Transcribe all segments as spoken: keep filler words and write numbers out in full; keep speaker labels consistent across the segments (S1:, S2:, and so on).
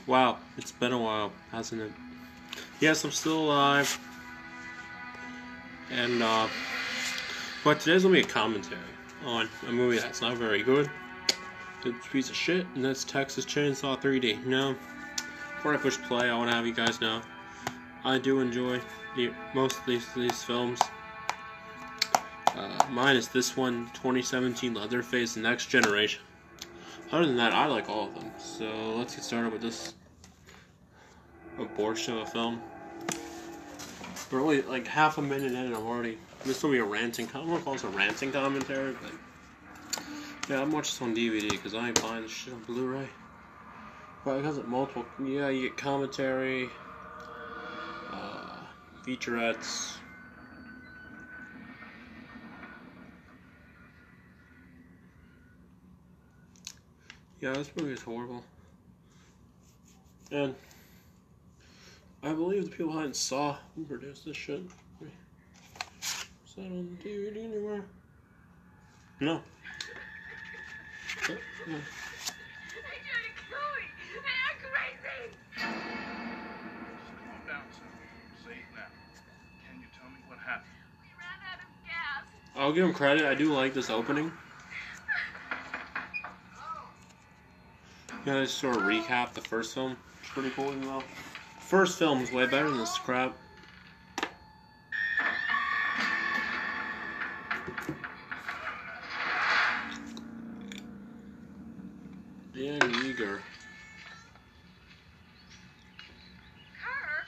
S1: Wow, it's been a while, hasn't it? Yes, I'm still alive. And, uh, but today's gonna be a commentary on a movie that's not very good. It's a piece of shit, and that's Texas Chainsaw three D. Now, before I push play, I want to have you guys know I do enjoy the, most of these, these films. Uh, mine is this one, twenty seventeen Leatherface Next Generation. Other than that, I like all of them. So let's get started with this abortion of a film. We're only like half a minute in, and I'm already. This will be a ranting. I don't want to call this a ranting commentary, but yeah, I'm watching this on D V D because I ain't buying this shit on Blu-ray. But because it multiple, yeah, you get commentary, uh, featurettes. Yeah, this movie is horrible. And I believe the people behind Saw who produced this shit. Is that on the D V D anywhere? No. Oh, no.
S2: They tried to kill me! They are crazy!
S3: Just calm down, sir. You're safe now. Can you tell me what happened?
S2: We ran out of gas.
S1: I'll give him credit. I do like this opening. Yeah, they sort of recap the first film. It's pretty cool as well. First film is way better than this crap. Dan Yeager.
S2: Kirk?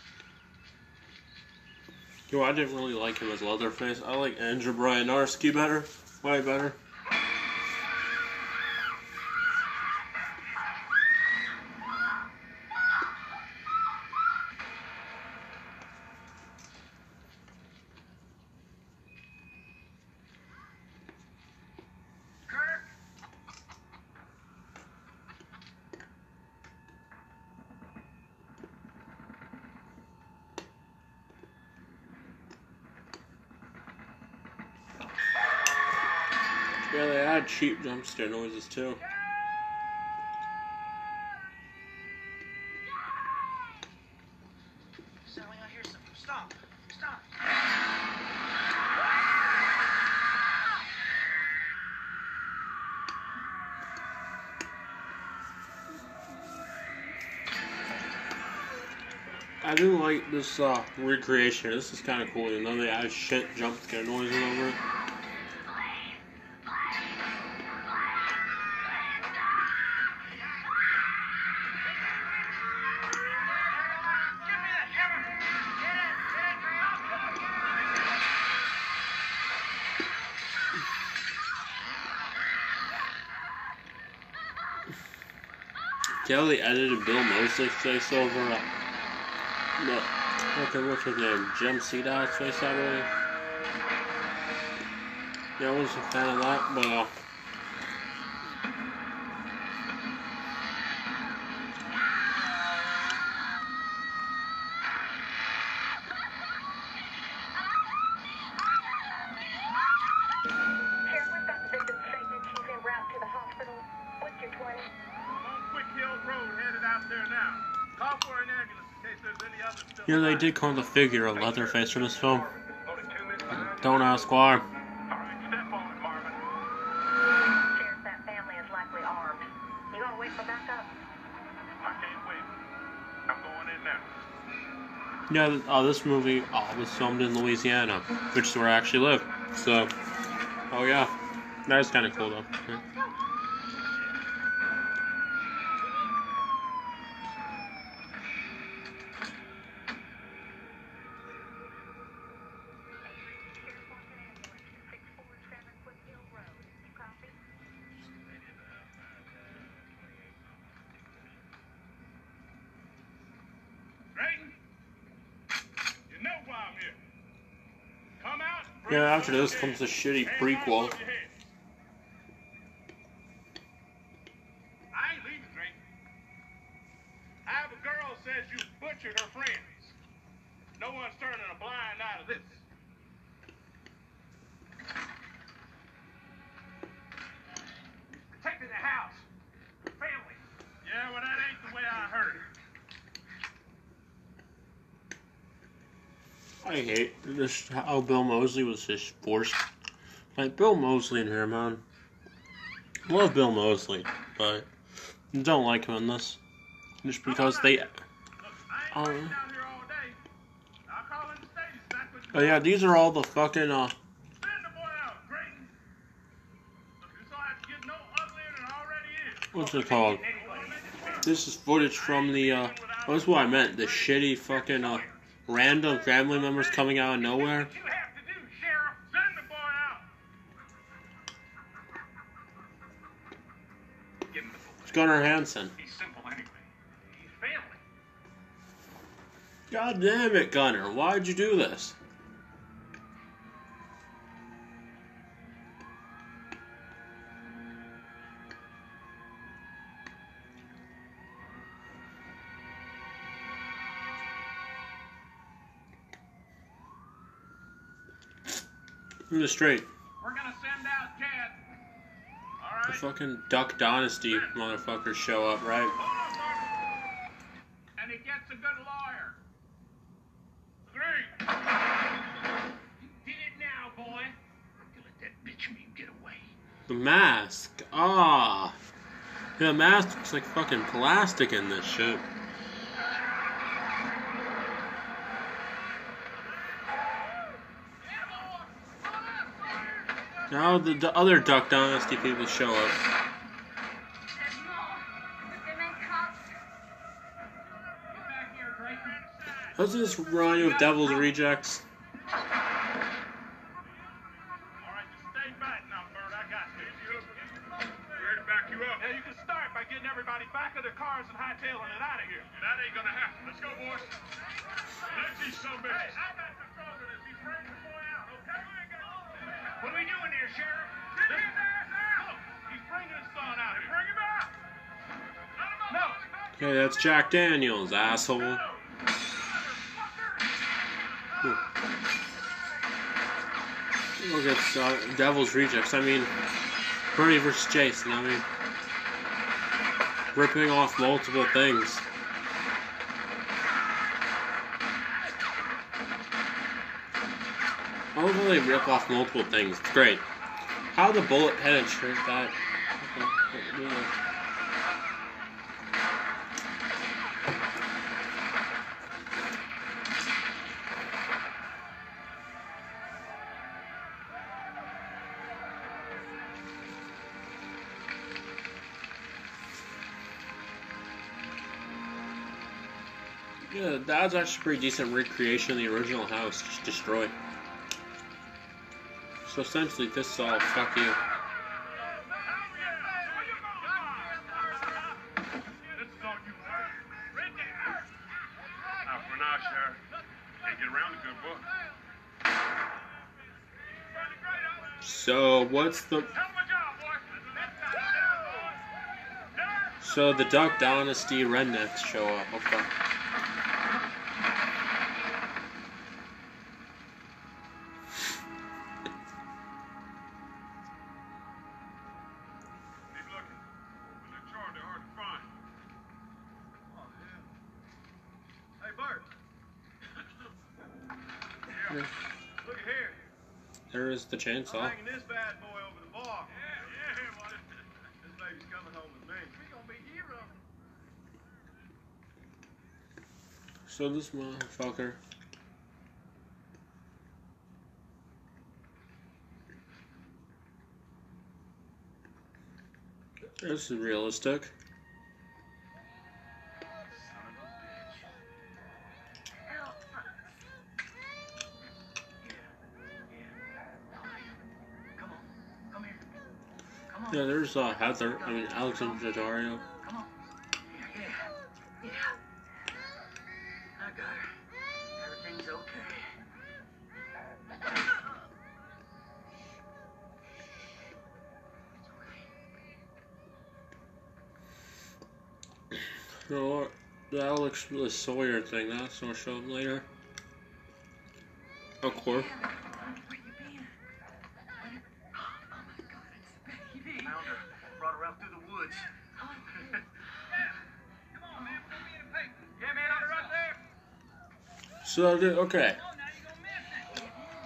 S1: Yo, I didn't really like him as Leatherface. I like Andrew Bryanarski better. Way better.
S2: Kirk?
S1: Yeah, they add cheap jump scare noises too.
S3: Sally, I hear something. Stop. Stop.
S1: I do like this uh, recreation. This is kind of cool, even though they add shit jump scare noises over it.
S3: Give me that hammer. Get it.
S1: See how they edited Bill Mosley's face over uh, no, okay, what's his name? Jim Sedow's face, I believe. Yeah, I wasn't a fan of that, but uh,
S4: Sheriff, we've got the victim's statement. She's en route to the hospital. What's your twenty?
S3: On Quick Hill Road, headed out there now. Call for an ambulance in case there's any others still
S1: yeah, they
S3: alive.
S1: did call the figure of Leatherface for this film.
S3: Only two minutes behind.
S1: Don't ask why.
S3: All right, step on it, Marvin.
S4: Sheriff, that family is likely armed. You gonna wait for backup?
S3: I can't wait. I'm going in now.
S1: Yeah, uh, this movie uh, was filmed in Louisiana, which is where I actually live. So, oh yeah, that is kind of cool though. Yeah.
S4: Sheriff wants an ambulance to six four seven Foot Hill Road. You copy?
S3: Drayton? You know why I'm here. Come out. and bring
S1: Yeah, after
S3: it
S1: this
S3: on
S1: comes the
S3: ahead.
S1: shitty
S3: Hands
S1: prequel.
S3: above your head. I ain't leaving, Drayton. I have a girl who says you butchered her friends. No one's turning a blind eye to this. Protecting the house. Family. Yeah, well, that ain't the way I heard it.
S1: I hate this, how Bill Moseley was just forced. Like, Bill Moseley in here, man. Love Bill Moseley, but don't like him in this. Just because they... Um, oh yeah, these are all the fucking, uh... what's it called? This is footage from the, uh... oh, that's what I meant. The shitty fucking, uh... random family members coming out of nowhere. It's Gunnar Hansen.
S3: He's simple anyway. He's family.
S1: God damn it, Gunnar. Why'd you do this? I'm just straight.
S3: We're gonna send out Jed. All
S1: The
S3: right.
S1: fucking Duck Dynasty motherfuckers show up, right?
S3: Hold on, Mark. And he gets a good lawyer. Three. You did it now, boy. You let that bitch me get away.
S1: The mask. Ah. Yeah, the mask looks like fucking plastic in this shit. Now the, the other Duck Dynasty people show up.
S2: There's more. The cement cops.
S3: Get back here, Drayton.
S1: Doesn't this remind you of Devil's Rejects?
S3: All right, just stay back now, Bert. I got you. Ready to back you up? Yeah, you can start by getting everybody back to their cars and hightailing it out of here. That ain't gonna happen. Let's go, boys. Let's see some bitches. Hey, I got control of this. He's bringing the boy out, okay? What are we doing here, Sheriff? Get his ass out! Look, he's bringing his son out here. Bring him out! No!
S1: Okay, that's Jack Daniels, asshole.
S3: No!
S1: Look at uh, Devil's Rejects. I mean, Bernie versus Jason. I mean, ripping off multiple things. I love how they rip off multiple things. It's great. How the bullet penetrate that. Yeah, that's actually a pretty decent recreation of the original house, just destroyed. So essentially, this is all fuck you.
S3: This is all you. Now, for now, Sheriff. Can't get around the good book.
S1: So, what's the... So, the Duck Dynasty rednecks show up. Okay.
S3: Look at here.
S1: There is the chainsaw.
S3: I'm hanging this bad boy over the bar. Yeah, yeah, what? This baby's coming home with me. We gonna be heroes.
S1: So this motherfucker. This is realistic. Yeah, there's uh, Heather, I mean, Alexandra Daddario.
S5: Come on. Yeah, yeah. Yeah. I got her. Everything's okay.
S1: You know what? The Alex the Sawyer thing, that's gonna show up later. Of course.
S5: Where you been? Where- Oh my God, it's baby. Found her. Brought her out through the woods.
S3: Come on, man. Put me in a paper. Yeah, man, I'll be right there.
S1: So, the- okay.
S3: Oh, now you gonna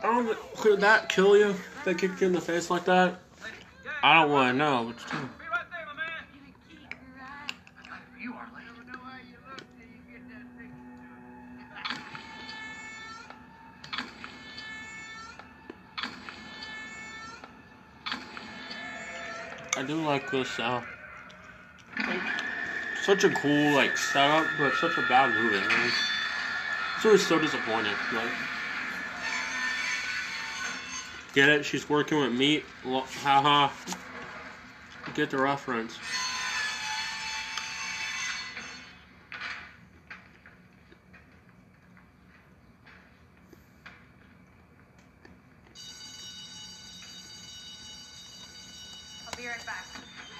S1: don't. Could that kill you? If they kicked you in the face like that? I don't want to know. But still.
S3: Be right there, my man.
S5: You are late.
S1: I do like this. Uh, like, such a cool like setup, but such a bad movie. Man. It's always so disappointing. Like, get it? She's working with meat. Haha. Get the reference.
S4: I'll be right back.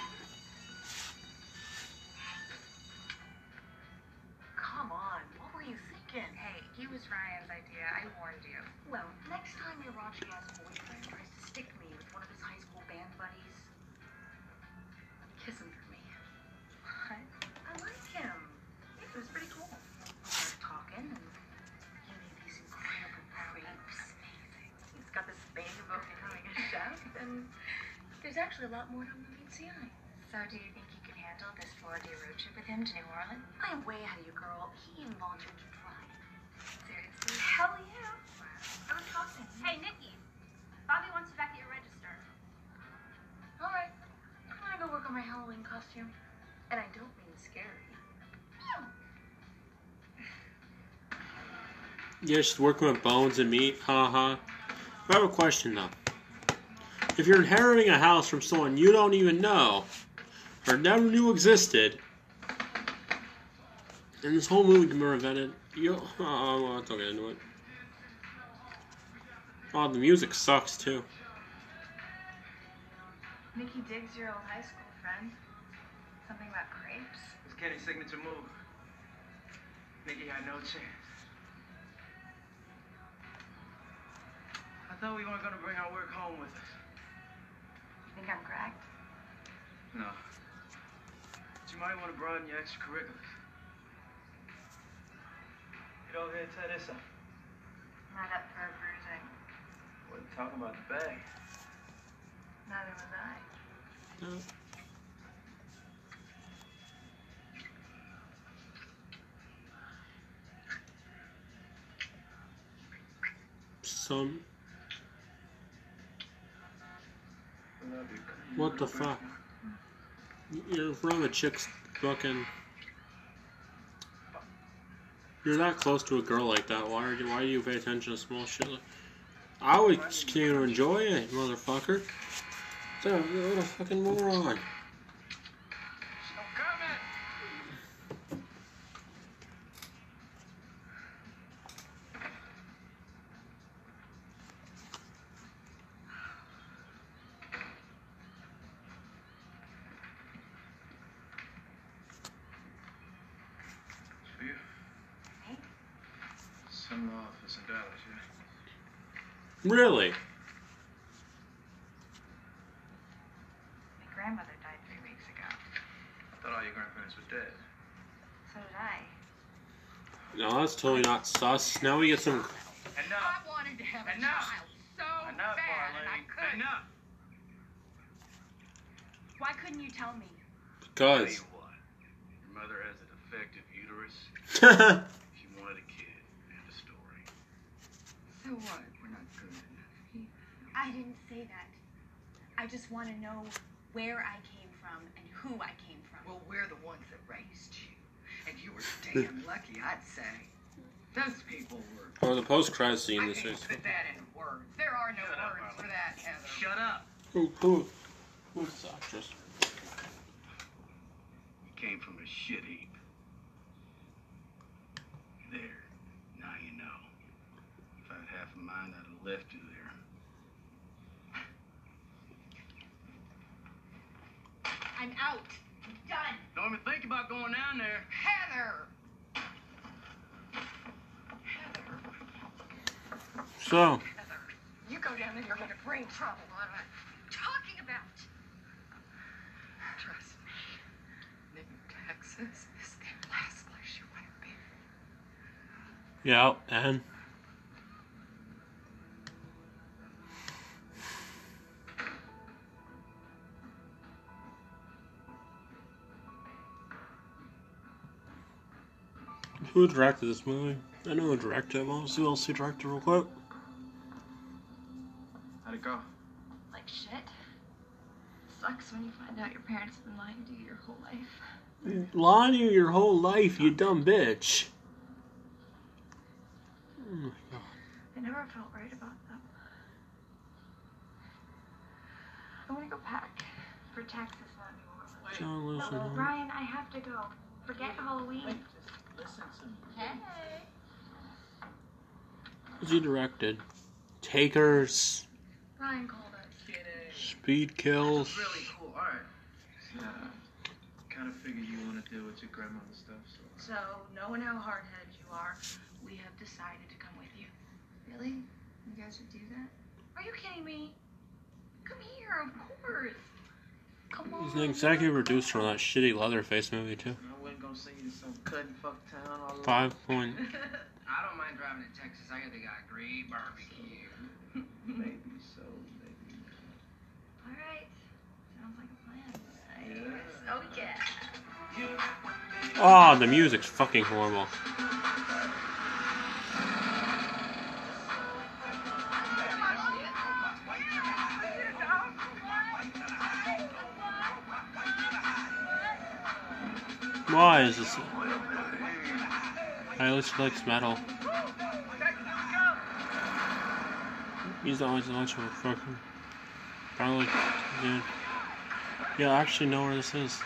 S5: Come on, what were you thinking?
S4: Hey, he was Ryan's idea. I warned you.
S5: Well, next time your raunchy ass boyfriend tries to stick me with one of his high school band buddies, kiss him for me.
S4: What?
S5: I like him. It was pretty cool. We started talking, and he made these incredible crepes. He's got this bang about becoming a chef, and there's actually a lot more to him than meets the eye.
S4: So do you think you can handle this four-day road trip with him to New Orleans?
S5: I am way ahead of you, girl. He even volunteered to drive.
S4: Seriously?
S5: Hell yeah. I was talking.
S2: Hey, Nikki. Bobby wants you back at your register.
S5: All right. I'm gonna go work on my Halloween costume. And I don't mean scary.
S1: Yeah, she's working with bones and meat. Haha. I have a question though. If you're inheriting a house from someone you don't even know or never knew existed, and this whole movie can be prevented, you oh, well, let's not get into it. Oh, the music sucks too.
S4: Nikki digs your old high school friend. Something about crepes?
S6: It's Kenny's signature move. Nikki had no chance. I thought we weren't gonna bring our work home with us.
S4: You think I'm cracked?
S6: No. But you might want to broaden your extracurriculars. Get over here and tie this up.
S4: Not up for a bruising.
S6: Wasn't talking about the bag.
S4: Neither was I.
S1: No. Some.
S6: I love you.
S1: What the fuck? You're from a chick's fucking. You're that close to a girl like that. Why are you? Why do you pay attention to small shit? Like, I would continue to enjoy it, motherfucker. What a fucking moron.
S6: For you.
S4: Me?
S6: Some office in Dallas, yeah.
S1: Really?
S4: My grandmother died three weeks ago.
S6: I thought all your grandparents were dead.
S4: So did I.
S1: No, that's totally not sus. Now we get some.
S6: Enough.
S5: I wanted to have a
S6: Enough.
S5: child so
S6: Enough,
S5: bad, and I
S6: Marlene.
S5: couldn't.
S6: Enough.
S4: Why couldn't you tell me?
S6: Tell
S1: Because.
S6: you what. Your mother has a defective uterus.
S1: Because.
S6: She wanted a kid. End of story.
S5: So what? We're not good enough.
S4: I didn't say that. I just want to know where I came from and who I came from.
S5: Well, we're the ones that raised you. And you were damn lucky, I'd say. Those people were...
S1: Oh, the post-credit scene.
S5: I
S1: This
S5: can't
S1: is.
S5: put that in words. There are no
S6: Shut up,
S5: words for
S6: Marlon.
S5: that, Heather.
S6: Shut up.
S1: Who? Who? Who's this actress?
S6: You came from a shit heap. There. Now you know. If I had half a mind, I'd have left you there.
S4: I'm out. I'm done.
S6: Don't even think about going down there.
S5: Heather! Heather.
S1: So.
S5: Heather. You go down there, you're gonna bring trouble. What am I talking about? Trust me. Maybe Texas is the last place you want to be.
S1: Yeah, and. Who directed this movie? I know who directed it. Well, see who else he directed real quick.
S6: How'd it go?
S5: Like shit. Sucks when you find out your parents have been lying to you your whole life.
S1: Lying to you your whole life, you dumb bitch. Oh my god.
S5: I never felt right about them. I want to go pack for Texas on New Orleans.
S1: John Lewis
S5: No,
S1: and
S5: Brian, I have to go. Forget Halloween.
S6: Wait, just listen to me.
S5: Hey.
S1: Who's he directed? Takers,
S5: Brian called us.
S6: Kidding.
S1: Speed Kills.
S6: It's really cool art. Yeah. Kind of figured you want to do with your grandmother stuff, so.
S5: So, knowing how hard-headed you are, we have decided to come with you. Really? You guys would do that? Are you kidding me? Come here, of course. Come on.
S1: He's an executive producer on that shitty Leatherface movie too.
S6: I wasn't gonna send you to some cut and fuck town all over.
S1: Five point.
S7: I don't mind driving to Texas. I got they got great barbecue.
S6: Maybe so, maybe.
S5: All right. Sounds like a plan. Nice. Oh, yeah.
S1: Oh, the music's fucking horrible. Why is this? I at least likes metal. He's always a bunch of fucking. Probably, dude. Yeah, I actually know where this is.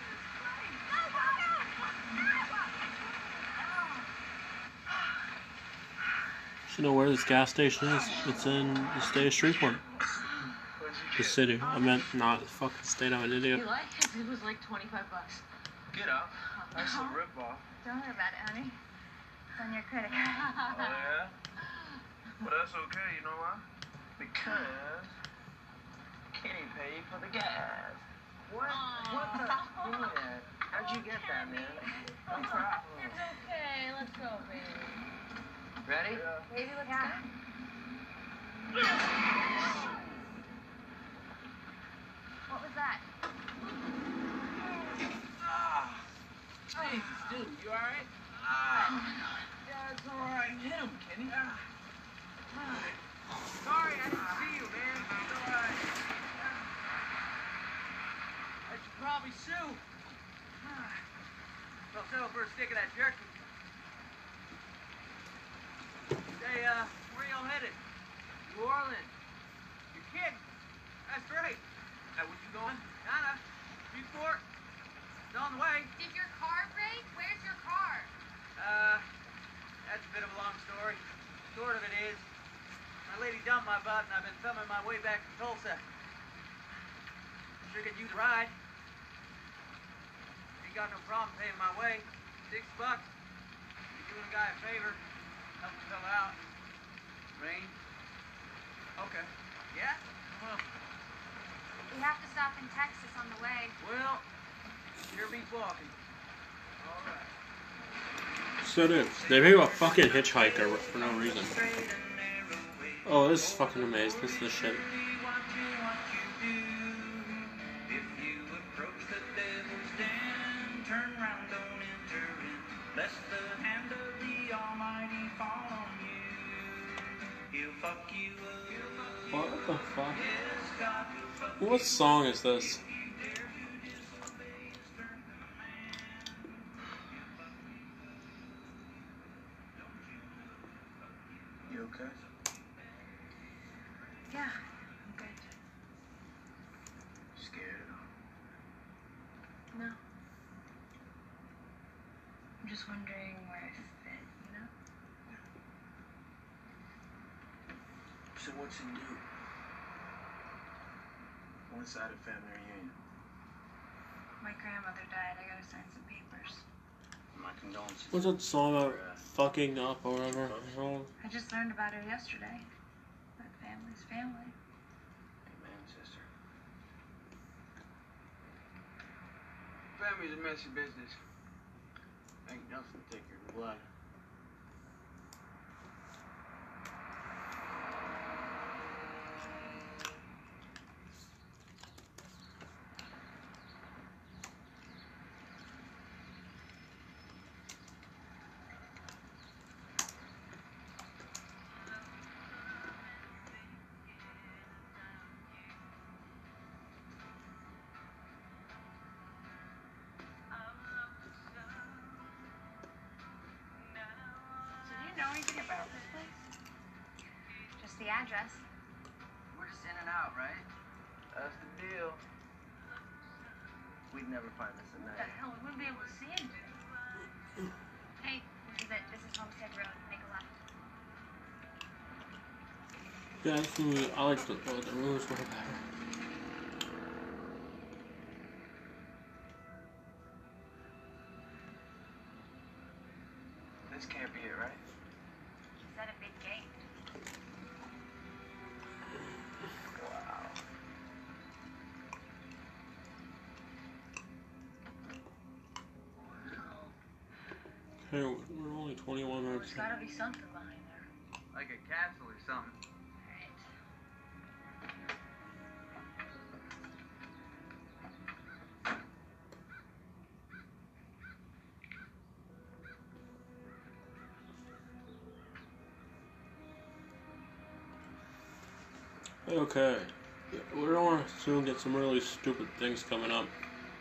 S1: You know where this gas station is? It's in the state of Shreveport. The city. I meant not the fucking state. I'm an idiot.
S5: You like it? It was like twenty-five bucks.
S6: Get up. Nice little rip off.
S5: Don't worry about it, honey. It's on your credit card.
S6: Oh, yeah? But that's okay, you know why? Because Kenny paid for the gas. What? What the? Yeah. How'd you get that, man? No problem.
S5: It's okay. Let's go, baby.
S7: Ready?
S5: Baby, let's go. What was that?
S6: Ah. Jesus, dude, you alright? Ah. Yeah, it's alright. Hit him, Kenny. Ah. Sorry, I didn't see you, man. It's alright. I should probably sue. They'll settle for a stick of that jerky. Hey, uh, where y'all headed? New Orleans. You're kidding? That's great. Now, where you going? Ghana. Newport. It's on the way.
S4: Did your car break? Where's your car?
S6: Uh, that's a bit of a long story. Short of it is, my lady dumped my butt and I've been thumbing my way back to Tulsa. Sure could use a ride. Ain't got no problem paying my way. Six bucks. You're doing a guy a favor. Help a fella out. Rain? Okay. Yeah? Well,
S4: We have to stop in Texas on the way.
S6: well, sure beats walking. All right.
S1: So dude, they made a fucking hitchhiker for no reason. Oh, this is fucking amazing. This is the shit. What the fuck? What song is this?
S6: You okay?
S5: Yeah, I'm good.
S6: Scared at all?
S5: No. I'm just wondering where I fit, you know?
S6: So what's new? One-sided family reunion.
S5: My grandmother died. I gotta sign some papers.
S6: My condolences.
S1: What's that song about fucking up or whatever?
S5: I just learned about it yesterday. My family's family.
S6: Amen, sister. Family's a messy business. Ain't nothing thicker than blood.
S4: the address.
S7: We're just in and out, right?
S6: That's the deal. We'd never find this at
S5: What the
S6: night.
S5: hell? We wouldn't be able to see him.
S4: Hey, this is it. This is Homestead Road. Make a left.
S1: Yeah, this movie, I like the, oh, the movies way better.
S6: This can't be it, right?
S4: Is that a big gate?
S6: Wow.
S1: Hey, we're only twenty-one minutes.
S5: There's gotta be something behind there.
S7: Like a castle or something.
S5: Right.
S1: Okay. Yeah, we're gonna soon get some really stupid things coming up.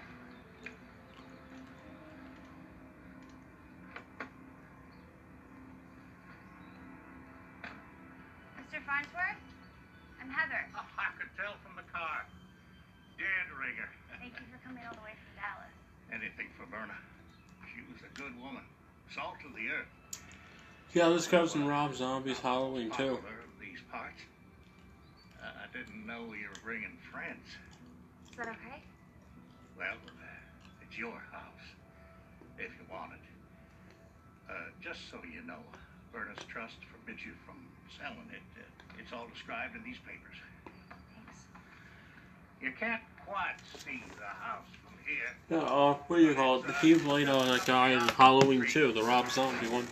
S4: Mister Farnsworth? I'm Heather.
S3: Oh, I could tell from the car. Dead ringer.
S4: Thank you for coming all the way from Dallas.
S3: Anything for Verna. She was a good woman. Salt of the earth.
S1: Yeah, this comes from Rob Zombie's Halloween too.
S3: Popular of these parts. Uh, I didn't know you were bringing friends.
S4: Is that okay?
S3: Well, uh, it's your house, if you want it. Uh, just so you know, Verna's Trust forbids you from selling it. Uh, it's all described in these papers.
S4: Thanks.
S3: You can't quite see the house from here.
S1: Yeah, uh, what do you call it? He played uh, that guy in Halloween two, the Rob Zombie one.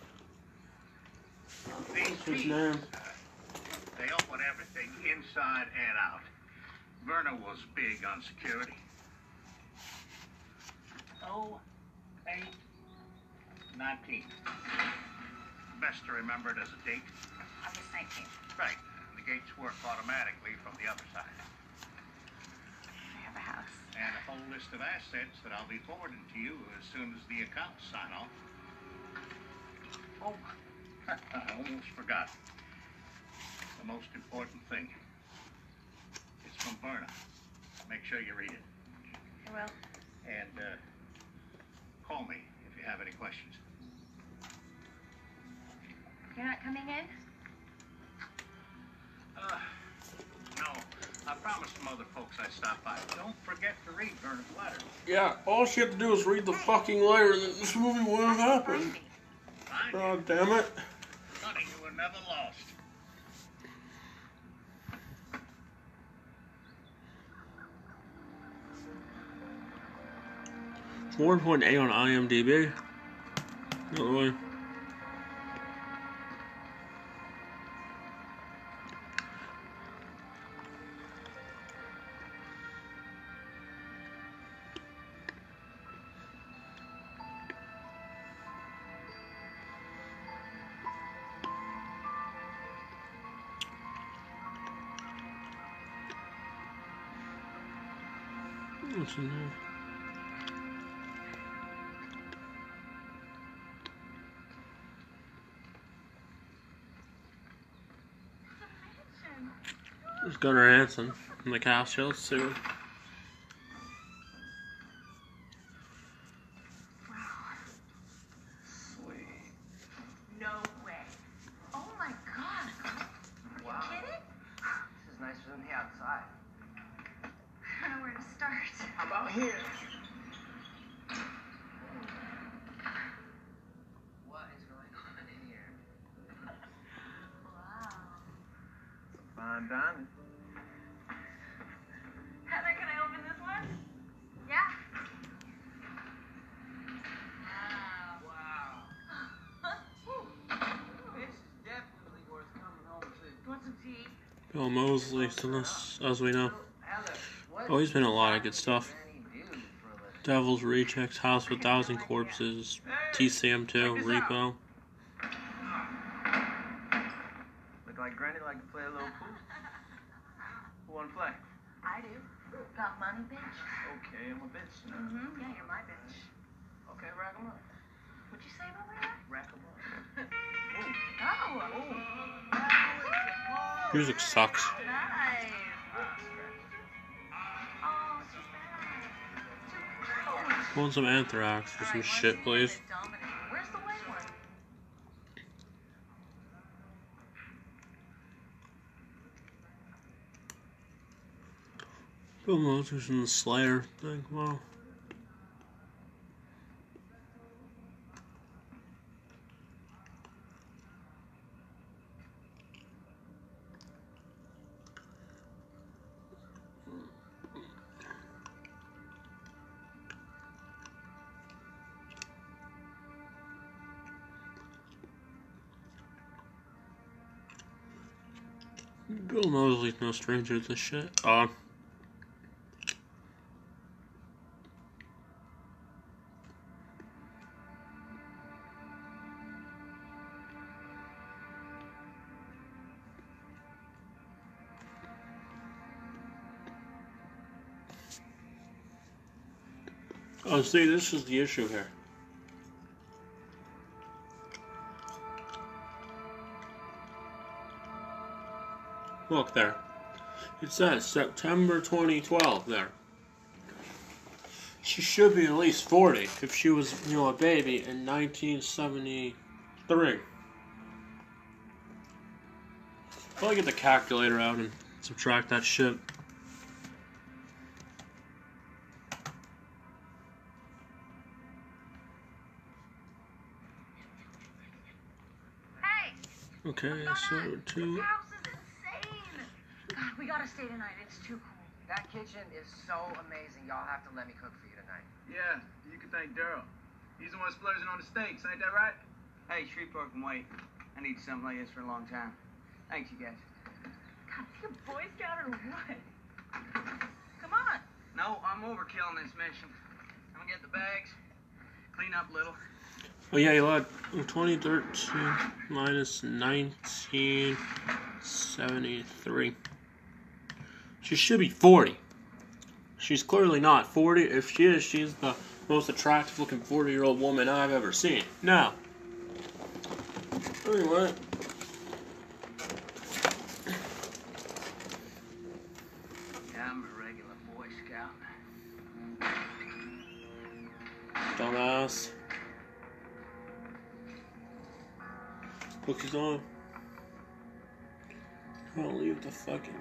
S3: These
S1: What's his
S3: keys,
S1: name?
S3: they open everything inside and out. Verna was big on security. Oh, eight, nineteen. Best to remember it as a date.
S4: August nineteenth.
S3: Right. The gates work automatically from the other side.
S4: I have a house.
S3: And a whole list of assets that I'll be forwarding to you as soon as the accounts sign off. Oh, I almost forgot. The most important thing. It's from Verna. Make sure you read it.
S4: I will.
S3: And uh, call me if you have any questions.
S4: You're not coming in?
S3: Uh, no. I promised some other folks I'd stop by. Don't forget to read Verna's letter.
S1: Yeah, all she had to do is read the fucking letter and then this movie wouldn't have happened.
S3: Find you.
S1: God damn it.
S3: Honey, you were never lost.
S1: one point eight on IMDb. No way. What's in there? There's Gunnar Hansen in the castle suit.
S6: Sweet.
S5: No way. Oh my god. Are
S6: Wow.
S5: you kidding?
S6: This is nicer than the outside.
S4: I don't know where to start.
S6: How about here?
S7: What is going on in here?
S5: Wow.
S6: Fine dining.
S5: Heather, can I open this one?
S4: Yeah.
S7: Wow. This is definitely worth coming home to.
S5: Want some tea?
S1: Bill Moseley, still as, as we know.
S7: Heather, what
S1: Oh, he's been in a lot of good stuff.
S7: Danny do for a living?
S1: Devil's Rejects, House with Thousand Corpses, T C M two, Repo.
S6: Look like Granny like to play a little pool. Who wanna play?
S5: I do. Got money, bitch?
S6: Okay, I'm a bitch now.
S5: Mm-hmm. Yeah, you're my bitch.
S6: Okay, rack 'em up.
S5: What'd you say about my hair?
S6: Rack 'em up.
S5: Oh.
S6: Oh.
S1: Music sucks.
S5: Nice. Oh, too bad. Too
S1: Want some Anthrax for some shit, please?
S5: Where's the white one?
S1: Bill Moses and the Slayer thing. Wow. Bill Mosley's no stranger to this shit. Uh, oh, see, this is the issue here. Look there. It says September twenty twelve there. She should be at least forty if she was, you know, a baby in nineteen seventy-three. I'll get the calculator out and subtract that shit.
S5: Hey!
S1: Okay,
S5: what's
S1: so
S5: going on?
S1: two.
S5: This house is insane! God, we gotta stay tonight. It's too cool.
S7: That kitchen is so amazing. Y'all have to let me cook for you tonight.
S6: Yeah, you can thank Daryl. He's the one splurging on the steaks, ain't that right?
S7: Hey, Shreveport can wait. I need something like this for a long time. Thanks, you guys.
S5: God, you a Boy Scout or what? Come on!
S7: No, I'm overkill on this mission. I'm gonna get the bags, clean up a little.
S1: Oh yeah, you lied. twenty thirteen minus nineteen seventy-three. She should be forty. She's clearly not forty. If she is, she's the most attractive looking forty year old woman I've ever seen. Now, anyway.
S7: Yeah, I'm a regular Boy Scout.
S1: Dumbass. Cookies on. I'll leave the fucking.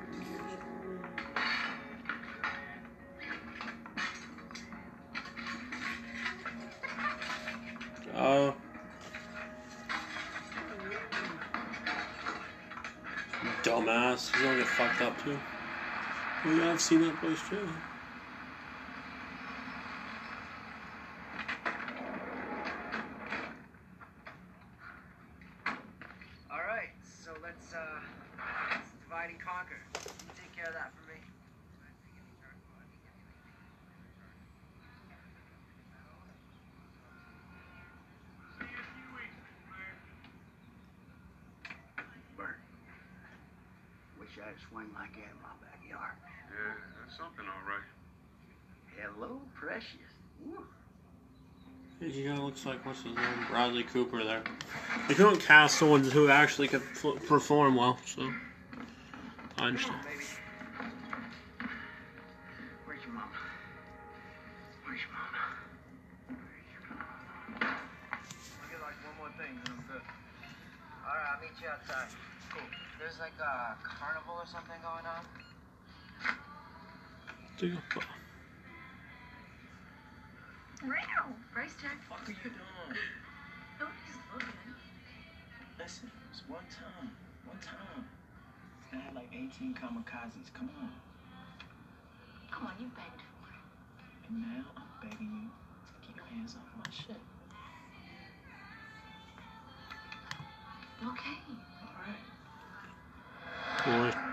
S1: Uh. Dumbass. He's gonna get fucked up too. Oh yeah, I've seen that place too.
S7: Alright, so let's, uh, let's divide and conquer. You take care of that for me.
S6: Bert, wish I had a swing like that in my backyard.
S3: Yeah, that's something, all right.
S6: Hello, precious. Woo.
S1: He kind of looks like, what's his name? Bradley Cooper there. They couldn't cast someone who actually could f perform well, so. I understand.
S7: Baby. Where's your mama? Where's your mama? Where's your mama? I'll get like one more thing, then I'm good. Alright, I'll meet you outside. Cool. There's like a carnival or something going on.
S5: Wow! Price tag.
S6: What are you doing?
S5: Nobody's looking.
S6: Listen, it's one time. One time. I had like eighteen kamikazes. Come on.
S5: Come on, you begged for it.
S6: And now I'm begging you to keep your hands off my shit.
S5: Okay.
S6: All right.
S1: Boy.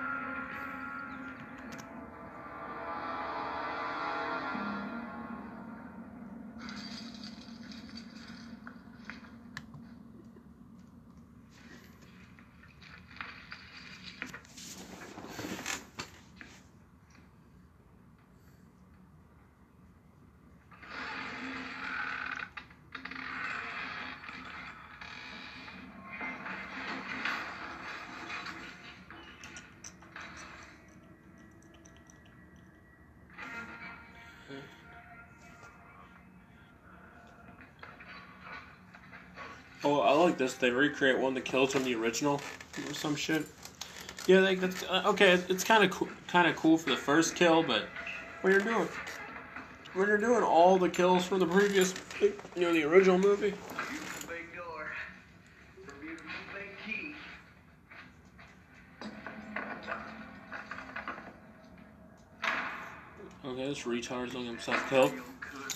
S1: Oh, I like this. They recreate one of the kills from the original or some shit. Yeah, like that's uh, okay. It's kind of cool, kind of cool for the first kill, but when you're doing when you're doing all the kills from the previous, you know, the original movie.
S7: Beautiful big door. For a beautiful big key.
S1: Okay, this retard's looking himself killed.
S7: Real good.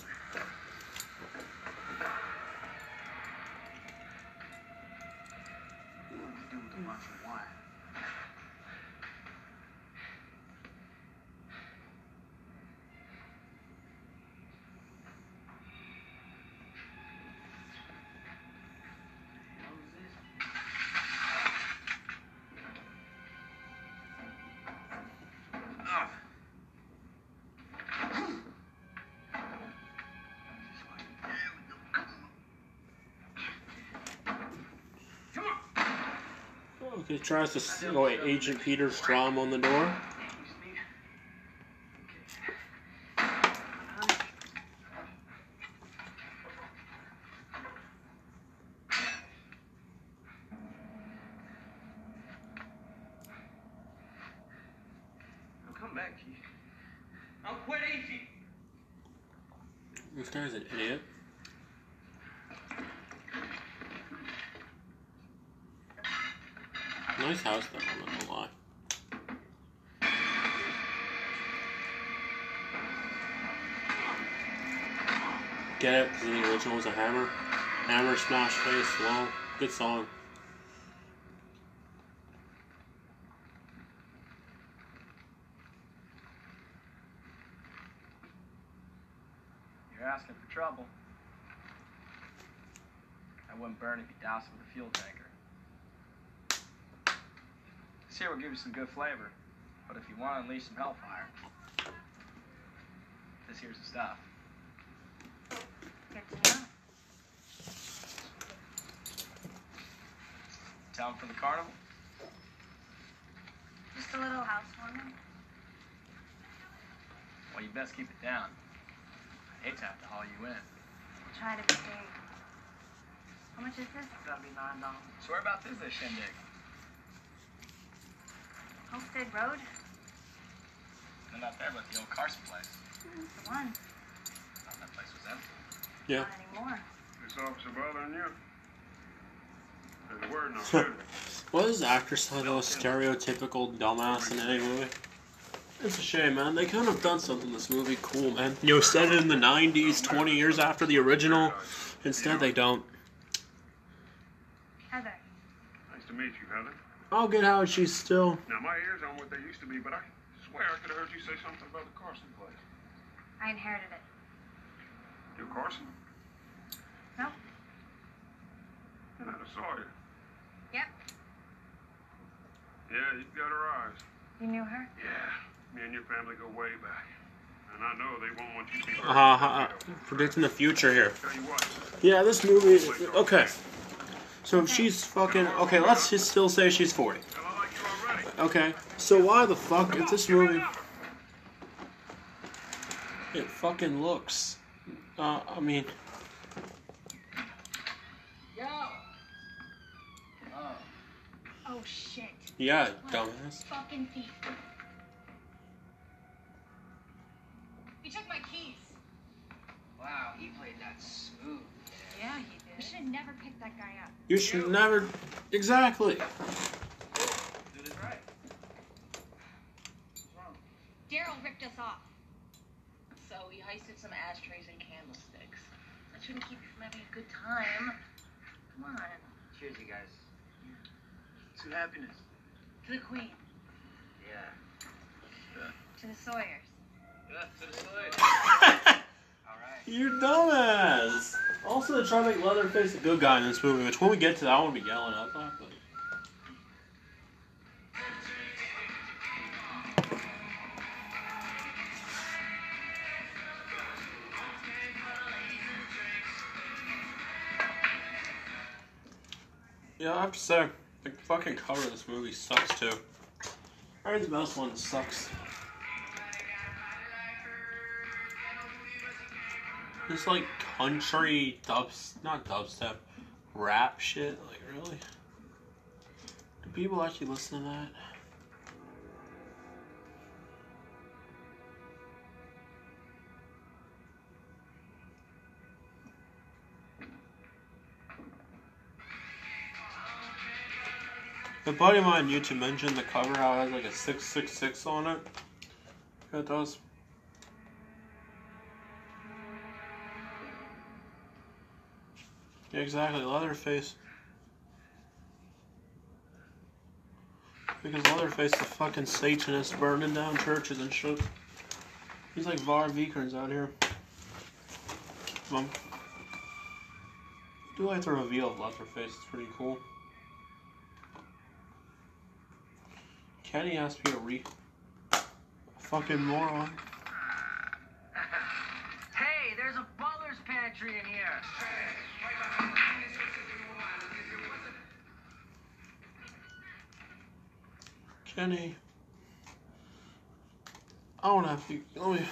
S7: What would you do with a bunch of wine? What was this? Ah.
S1: Okay, tries to s- go at Agent Peter Strom on the door.
S7: I'll come back to you. I'll quit easy.
S1: This guy's an idiot. Nice house though, I'm not gonna lie. Get it? Because the original was a hammer. Hammer, smash face, slow. Good song.
S6: You're asking for trouble. I wouldn't burn if you doused it with a fuel tanker. This here will give you some good flavor, but if you want to unleash some hellfire, this here's the stuff.
S4: Good to know.
S6: Time for the carnival?
S4: Just a little housewarming.
S6: Well, you best keep it down. I hate to have to haul you in.
S4: Try to be big. How much is this?
S7: That'll be nine dollars.
S6: So whereabouts is this shindig?
S4: Homestead Road?
S6: No, not there, but the old Carson place.
S4: That's the one.
S6: Thought that place was empty.
S1: Yeah.
S4: Not anymore.
S3: This officer bothering you? There's a word and I'll shoot him.
S1: What is the actress title? A stereotypical dumbass in any movie? It's a shame, man. They could have done something in this movie cool, man. You know, set it in the nineties, twenty years after the original. Instead, they don't.
S4: Heather.
S3: Nice to meet you, Heather.
S1: I'll get how she's still.
S3: Now, my ears aren't what they used to be, but I swear I could have heard you say something about the Carson place.
S4: I inherited it.
S3: You're Carson?
S4: No?
S3: And I saw you.
S4: Yep.
S3: Yeah, you got her eyes.
S4: You knew her?
S3: Yeah, me and your family go way back. And I know they won't want you to be hurt.
S1: Uh, uh, predicting the future here.
S3: Tell you what,
S1: Yeah, this movie. Okay. So if she's fucking. Okay, let's just still say she's forty.
S3: hell, I like you already.
S1: Okay. So why the fuck if this movie. It fucking looks. Uh, I mean.
S7: Yo! Oh.
S4: Oh shit.
S1: Yeah, dumbass.
S4: Fucking thief. You took my keys.
S7: Wow, he played that smooth.
S4: Yeah, he did. We should have never picked that guy up.
S1: You should never. Exactly.
S7: Dude is right. What's wrong?
S4: Daryl ripped us off.
S5: So we heisted some ashtrays and candlesticks. That shouldn't keep you from having a good time. Come on.
S7: Cheers, you guys. To happiness.
S5: To the queen.
S7: Yeah.
S4: To the Sawyers.
S7: Yeah, to the side. Alright.
S1: You dumbass. Also, they try to make Leatherface a good guy in this movie, which when we get to that, I won't be yelling at that. But. Yeah, I have to say, the fucking cover of this movie sucks too. I heard the best one sucks. It's like country dubs, not dubstep, rap shit? Like, really? Do people actually listen to that? A buddy of mine on YouTube mentioned the cover how it has like a six six six on it. It does. Yeah, exactly, Leatherface. Because Leatherface is a fucking Satanist burning down churches and shit. He's like Var Vikernes out here. Um, I do like the reveal of Leatherface, it's pretty cool. Kenny has to be a re... a fucking moron.
S7: Hey, there's a butler's pantry in here.
S1: Kenny. I don't have to... Let me...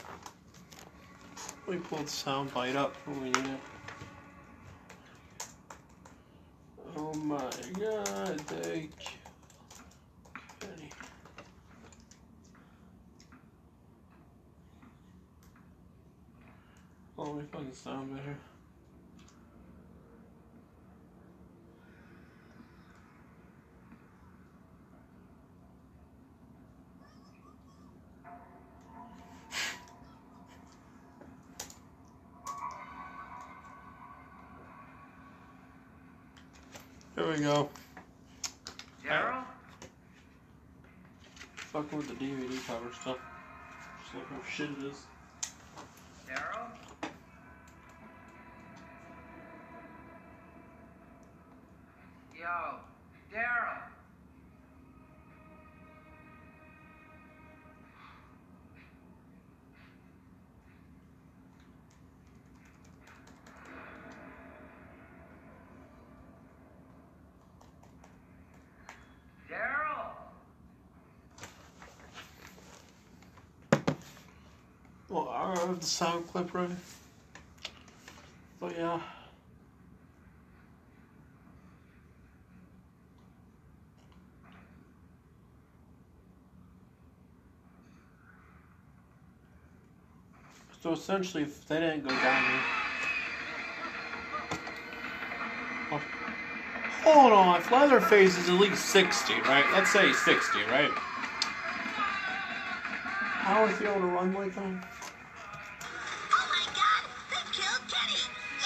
S1: Let me pull the sound bite up when we need it. Oh my god, they... Kenny. Oh, let me find the sound better. There we go.
S7: Daryl?
S1: Fucking with the D V D cover stuff. Just look how shit it is.
S7: Daryl? Yo, Daryl. Daryl.
S1: Well, I have the sound clip ready. But yeah. So essentially, if they didn't go down here. Oh. Hold on, if Leatherface is at least sixty, right? Let's say sixty, right? How is he able to run like that?
S2: Oh my god! They killed Kenny!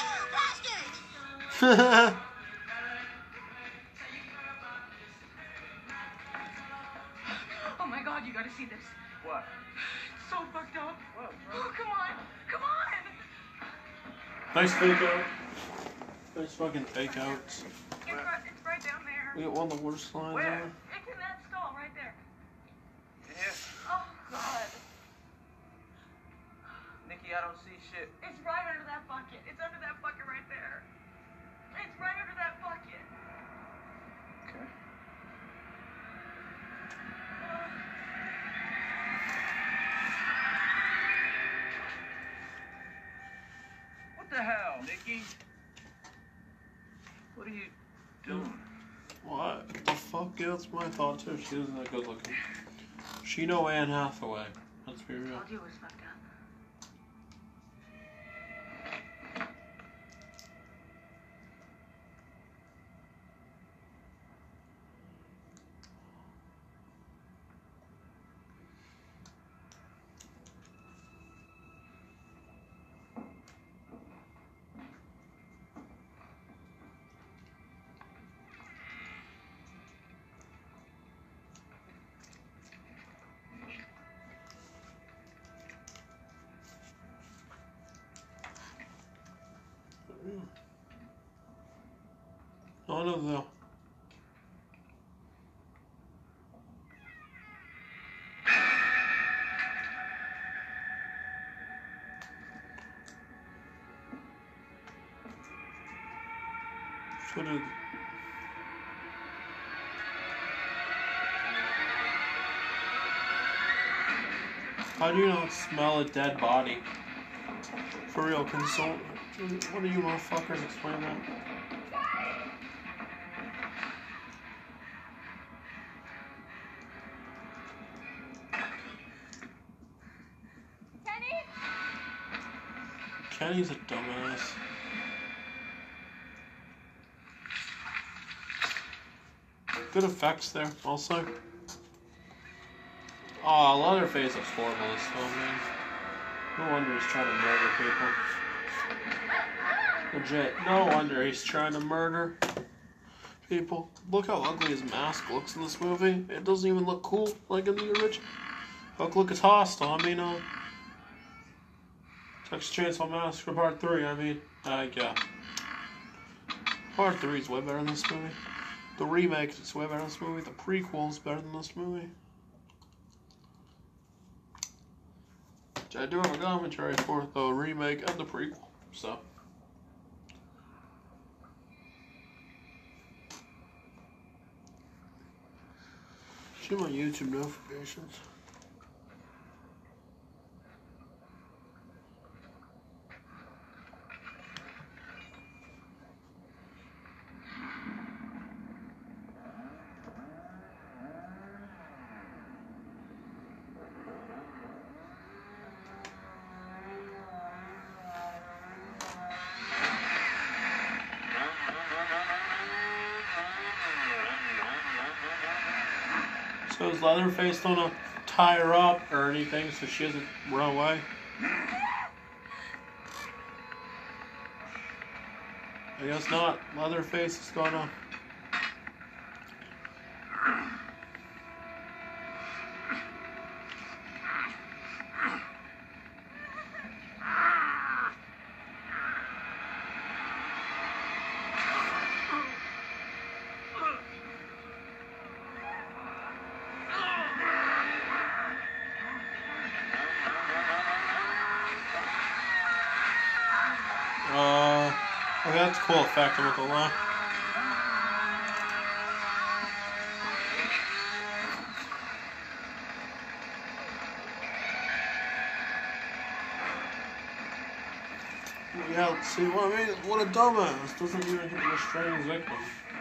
S2: You bastards!
S5: Oh my god, you gotta see this.
S7: What?
S5: It's so fucked up.
S7: What,
S5: Oh, come on. Come on.
S1: Nice fake out. Nice fucking fake outs.
S5: It's right, it's right down there.
S1: We got one of the worst lines
S7: Where?
S1: ever.
S5: It's in that stall right there.
S7: Yeah.
S5: Oh, God.
S7: Nikki, I don't see shit.
S5: It's right under that bucket. It's under that bucket right there. It's right under that bucket.
S7: Okay. What the hell, Nikki? What are you doing?
S1: What the fuck? Yeah, that's my thought too. She isn't that good looking. She know Anne Hathaway. Let's be real.
S5: Told you it was fucked up.
S1: None of the should have. How do you not smell a dead body? For real, consult. What do you motherfuckers explain that? Kenny's a dumbass. Good effects there, also. Aw, oh, Leatherface looks horrible this film, man. No wonder he's trying to murder people. Legit, no wonder he's trying to murder people. Look how ugly his mask looks in this movie. It doesn't even look cool like in the original. Look, look, it's hostile. I mean, uh, Texas Chainsaw Massacre Part three, I mean, uh, yeah. Part three is way better than this movie. The remake is way better than this movie. The prequel is better than this movie. Which I do have a commentary for the remake and the prequel, so. See my YouTube notifications. So is Leatherface gonna tie her up or anything so she doesn't run away? I guess not. Leatherface is gonna... Uh, okay, that's a cool effect, I'm not gonna lie. Yeah, let's see, what I mean, what a dumbass, doesn't even hit the restraining victim.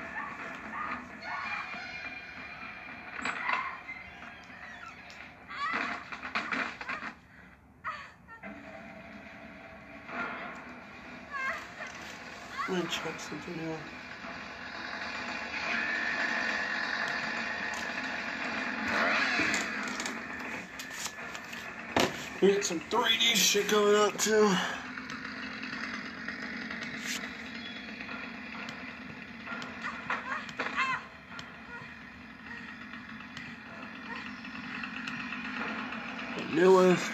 S1: Let me check something here. We got some three D shit going up too. The newest.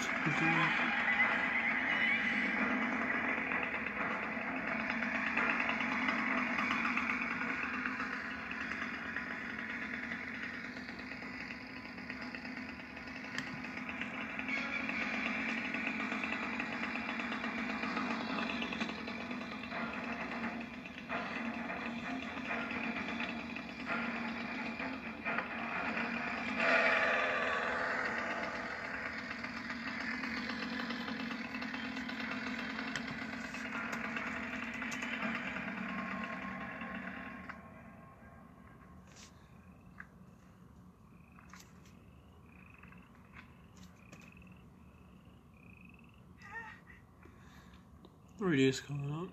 S1: three D is coming out.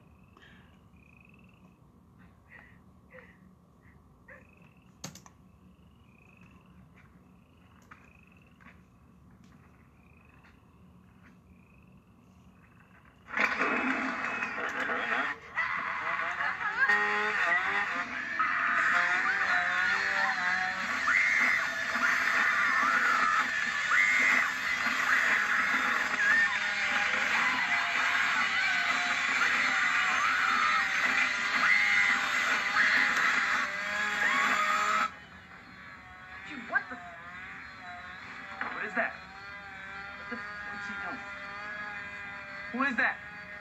S6: Who is that?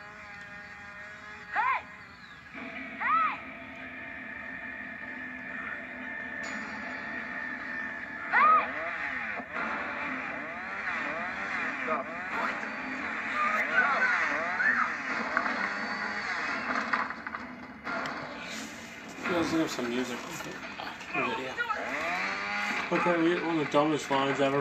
S2: Hey! Hey! Hey!
S6: Stop.
S1: Let's look up some music. Oh, video. Okay, we get one of the dumbest lines ever.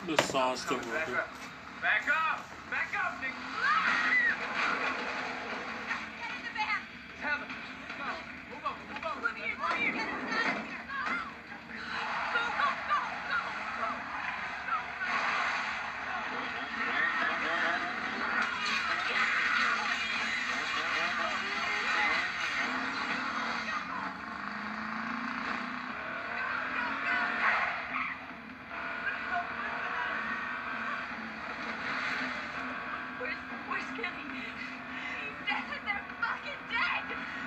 S1: The sauce still
S3: Back
S1: working.
S3: up. Back up! Back up, Nick!
S2: Get in the van.
S3: Heather! Go. Move over, move over.
S2: Move here, move here. Get us out of here. Go, go, go, go, go.
S5: Where's, where's Kenny?
S2: He's dead. They're fucking dead.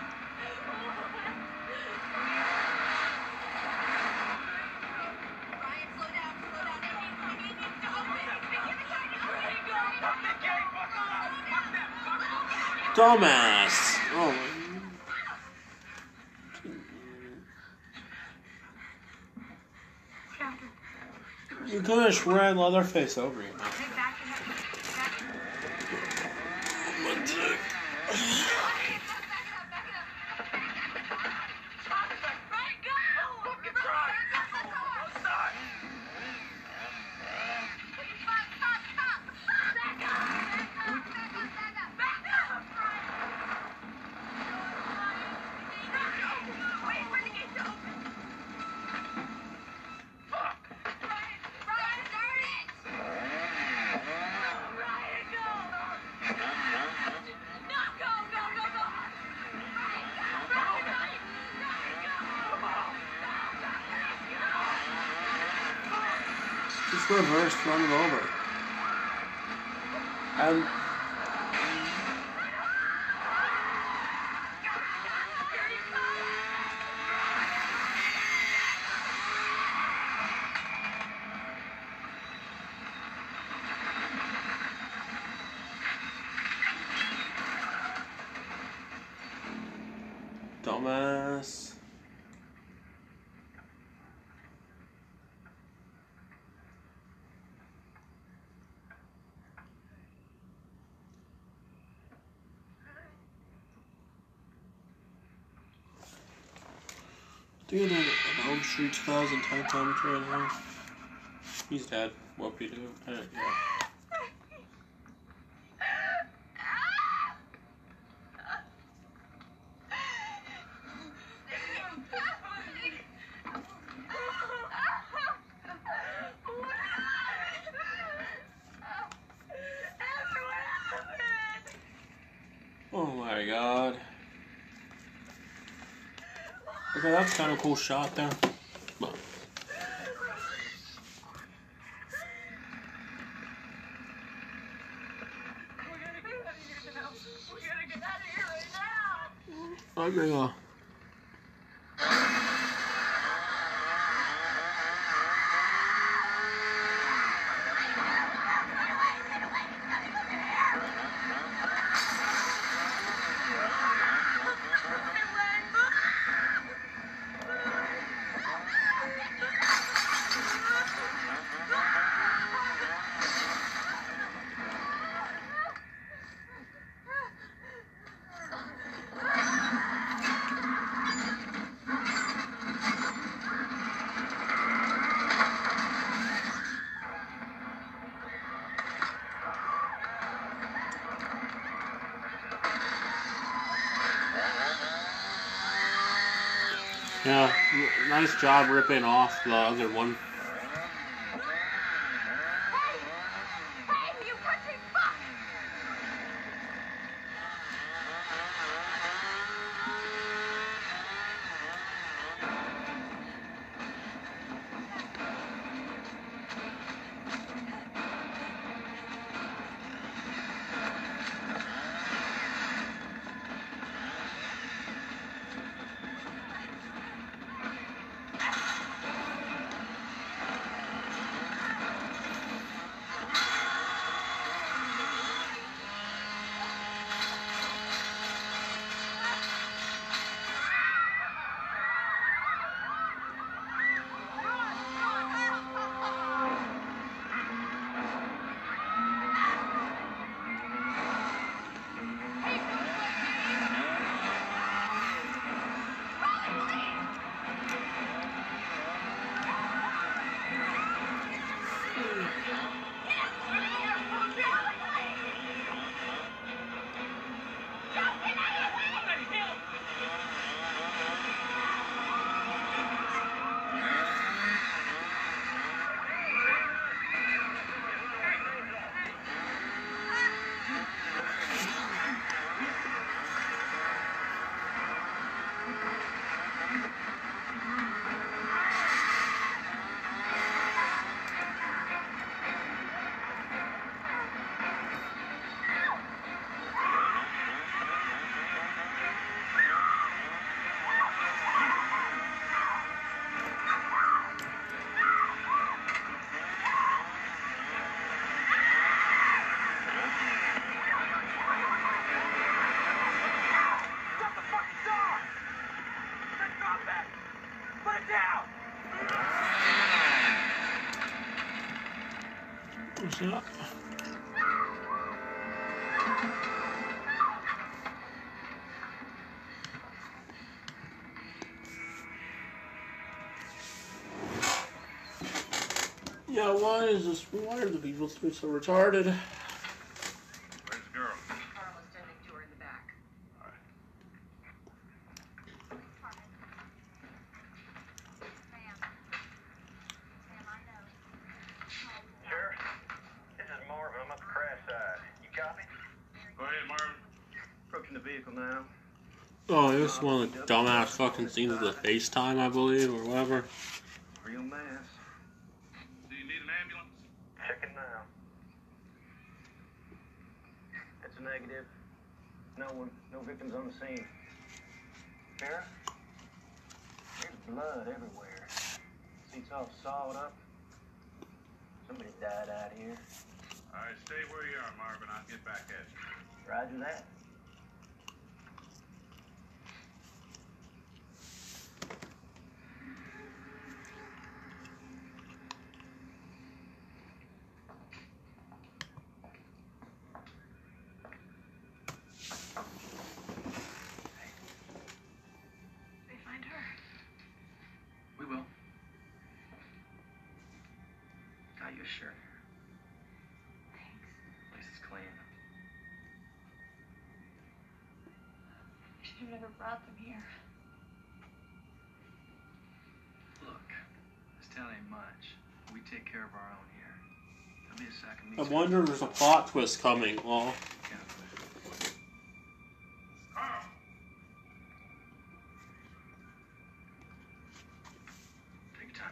S2: Ryan, slow down, slow down. They need, they need you to open. Give me time to go.
S3: Fuck the gate! Fuck up! Fuck them! Fuck them!
S1: Dumbass! Oh my. You could have just ran Leatherface over you.
S5: Hey, back in that. Back in
S1: One sec.
S3: Fucking try! Don't start!
S1: Just reverse, run him over. And dumbass. Dude, an Elm Street two thousand ten commentary now. He's dead. What we do? Uh, yeah. Oh my god. Okay, that's kind of a cool shot there. But I'm gonna. Yeah, nice job ripping off the other one.
S2: Hey, you country fuck!
S1: What's that? Yeah, why is this? Why are the people so retarded?
S3: Where's the girl?
S5: Carl was tending to her in the back.
S3: All right.
S6: Sheriff, this is Marvin. I'm at the crash site. You copy?
S3: Go ahead, Marvin.
S6: Approaching the vehicle now.
S1: Oh, this is one of the dumbass fucking scenes of the FaceTime, I believe, or whatever.
S6: Real mass.
S3: Do you need an ambulance?
S6: Checking now. It's a negative. No one, no victims on the scene. Sheriff, there's blood everywhere. Seats all sawed up. Somebody died out here.
S3: All right, stay where you are, Marvin. I'll get back at you.
S6: Roger that.
S5: They find her.
S7: We will. Got you a shirt.
S5: Thanks.
S7: Place is clean.
S5: I should have never brought them here.
S7: Look, this town ain't much. We take care of our own here. There'll be a sack of meat.
S1: I wonder if there's a plot twist coming. Well,
S3: Carl!
S7: Take your time.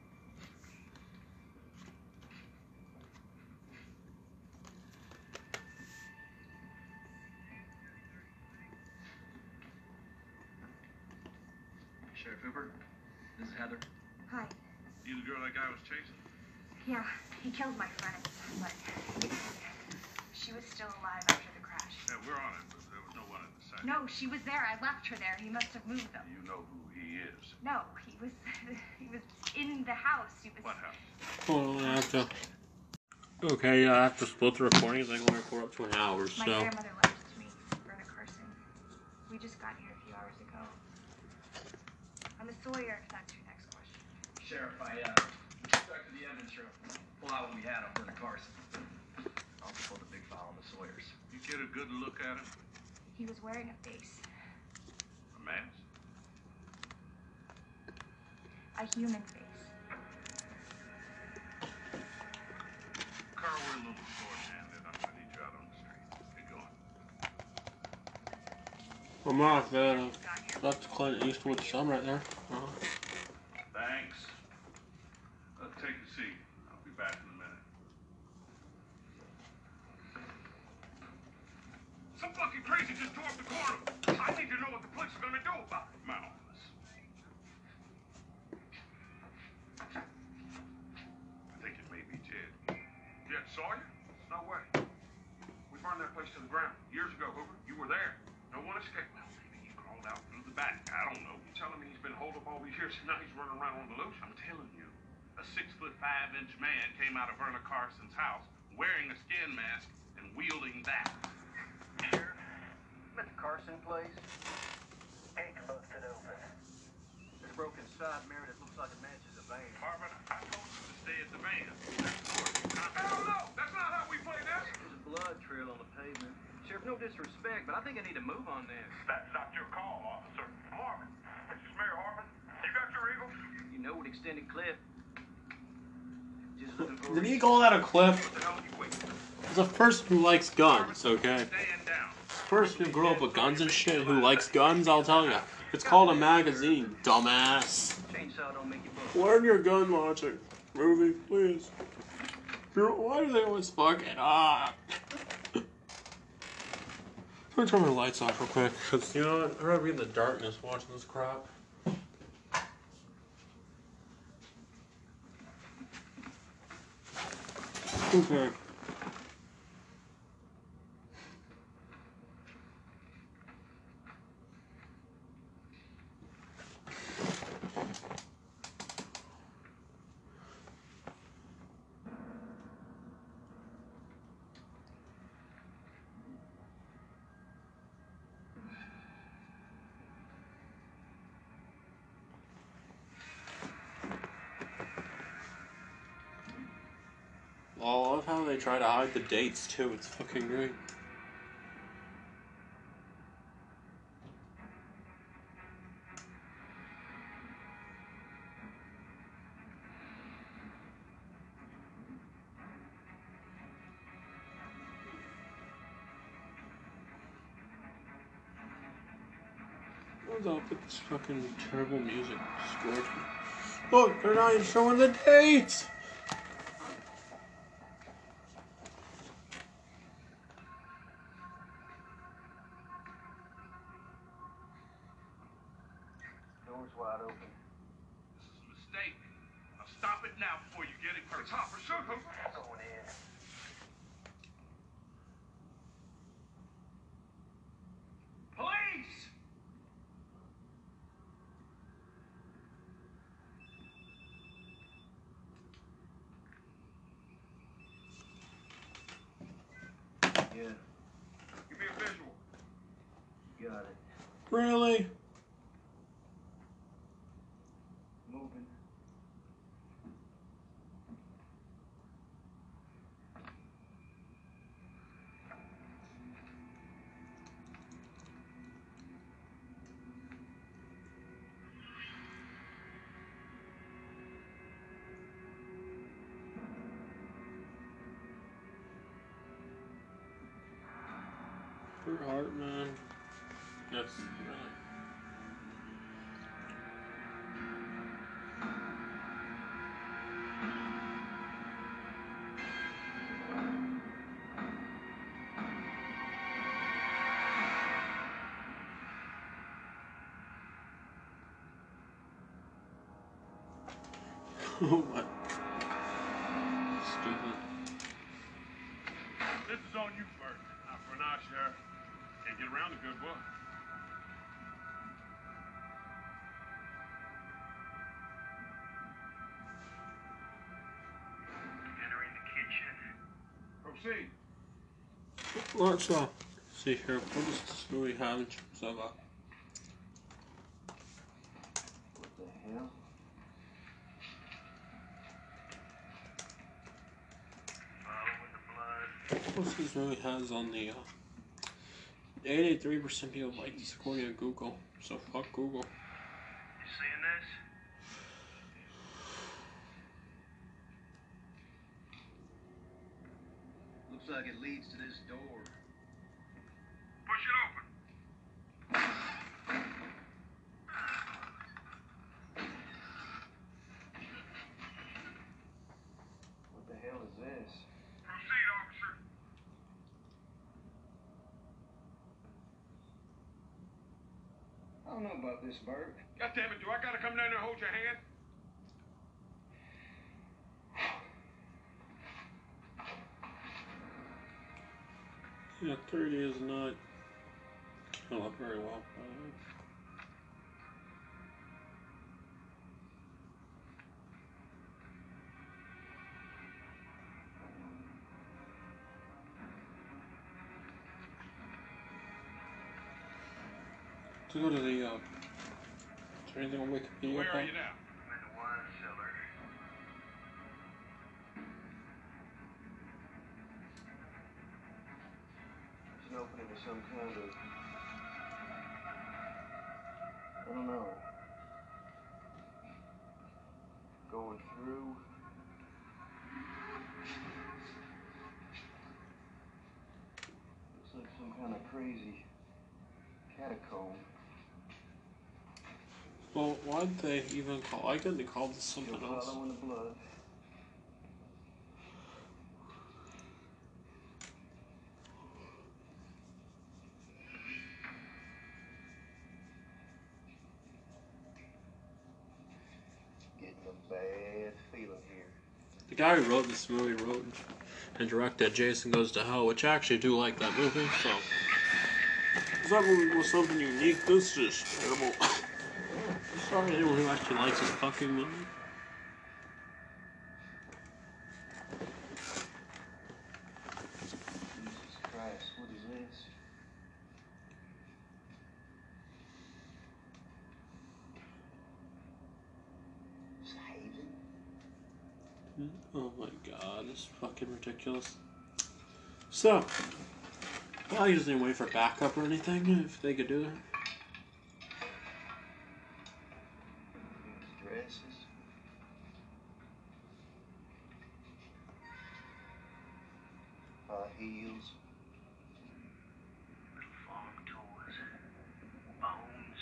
S7: Sheriff Hooper, this is Heather.
S5: Hi.
S3: You the girl that guy was chasing?
S4: Yeah, he killed my friend, but she was still alive after the crash.
S3: Yeah, we're on it, but there was no one at the site.
S4: No, she was there. I left her there. He must have moved them.
S3: You know who he is.
S4: No, he was he was in the house. He was.
S3: What house?
S1: hold on, I have to. Okay, yeah, I have to split the recordings. I can only record up to an hour,
S4: My
S1: so.
S4: grandmother left to me, Verna Carson. We just got here a few hours ago. I'm a Sawyer, if that's your next question.
S7: Sheriff, I, uh, back to the evidence room. Pull out what we had on Verna Carson. Also pull the big file on the Sawyers.
S3: You get a good look at him?
S4: He was wearing a face,
S3: A mask?
S4: a human face.
S3: Carl, we're a little short-handed. I'm gonna need you out on the street. Get going.
S1: I'm not bad. That's Clint Eastwood's son right there. Uh-huh.
S3: Thanks. Let's take a seat. I'll be back in a minute. Some fucking crazy just tore up the corner. I need to know what the police are gonna do about it. My office. I think it may be Jed. Jed Sawyer? No way. We burned that place to the ground years ago, Hoover. You were there. No one escaped. Well, maybe he crawled out through the back. I don't know. You're telling me he's been holed up all these years and now he's running around on the loose? I'm telling you. A six foot five inch man came out of Verna Carson's house wearing a skin mask and wielding that.
S6: Sheriff, I'm at the Carson place. Gate's busted open. There's a broken side mirror that looks like it matches a van.
S3: Marvin, I told you to stay at the van. Hell no! That's not how we play this!
S6: There's a blood trail on the pavement. Sheriff, no disrespect, but I think I need to move on this.
S3: That's not your call, officer. Marvin, this is Mayor Harvin. You got your eagle?
S6: You know an extended clip. Just looking for
S1: Did he call that a clip?
S3: What the hell are you waiting for?
S1: As a person who likes guns, okay?
S3: Stand down.
S1: Person who grew up with guns and shit, who likes guns, I'll tell you. It's called a magazine, dumbass.
S6: chainsaw don't make you book.
S1: Learn your gun watching movie, please. You're- Why do they always fuck it up? Let me turn my lights off real quick, because, you know what? I'd rather be in the darkness watching this crap. Okay. Oh, I love how they try to hide the dates too. It's fucking great. What's up with this fucking terrible music? Scored. Look, they're not even showing the dates!
S6: Door's wide open.
S3: This is a mistake. Now stop it now before you get it hurt. Hopper, shoot him.
S6: Going in.
S3: Police!
S6: Yeah,
S3: Give me a visual.
S6: got it.
S1: Really?
S6: Moving.
S1: Her heart, man. That's really. Oh my. Stupid.
S3: This is on you, Bert. Not for now, Sheriff. Can't get around the good book. Entering the kitchen. Proceed.
S1: Let's uh, see here. What does this movie have in terms of uh,
S6: What the hell?
S1: what's this movie has on the uh, eighty-three percent people like this according to Google. So fuck Google.
S3: You seeing this?
S7: Looks like it leads to this door.
S3: Push it open.
S6: What the hell is this?
S3: Proceed, officer.
S7: I don't know about this, Bert.
S3: God damn it, do I gotta come down there and hold your hand?
S1: Yeah, thirty is not coming up very well. By the way. To go to the, uh, is there anything on Wikipedia
S3: Where are
S1: about?
S3: you now?
S6: I'm in the wine cellar. It's an opening to some kind of... I don't know. Going through... Looks like some kind of crazy catacomb.
S1: Well, why'd they even call? I couldn't call this something
S6: Still
S1: else.
S6: following the blood. Getting a bad feeling here.
S1: The guy who wrote this movie wrote and directed Jason Goes to Hell, which I actually do like that movie, so. If that movie was something unique, this is just terrible. Sorry to anyone who actually likes this fucking movie.
S6: Jesus Christ, what is this? It's Haven?
S1: Oh my god, this is fucking ridiculous. So, well, I usually wait for backup or anything if they could do that.
S6: Dresses. High heels. Farm toys. Bones.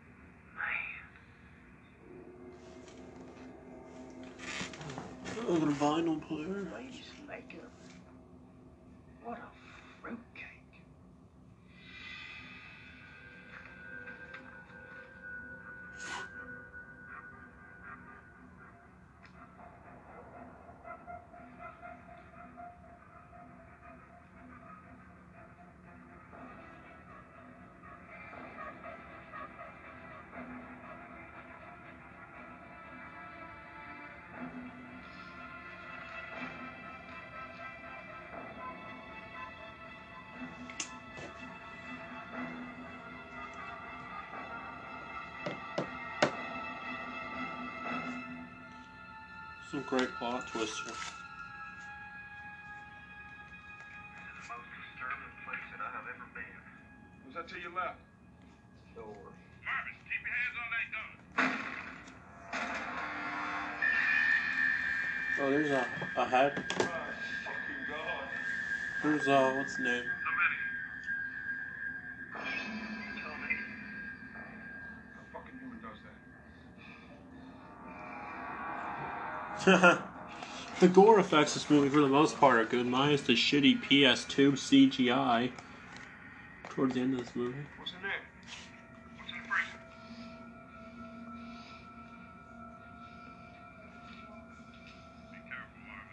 S6: Man.
S1: Oh, the vinyl player.
S6: Ladies' makeup. What a fruitcake.
S1: Some great plot twist here.
S6: This is the most disturbing place that I have ever been.
S3: Was that till you left?
S6: Sure.
S3: Marvin, keep your hands on that gun.
S1: Oh, there's a, a head.
S3: Oh, fucking God.
S1: There's uh, what's the name?
S3: How many? Tell me. A fucking human does that.
S1: The gore effects in this movie, for the most part, are good, minus the shitty P S two C G I towards the end of this movie.
S3: What's in there? What's in the freezer? Be careful, Marvin.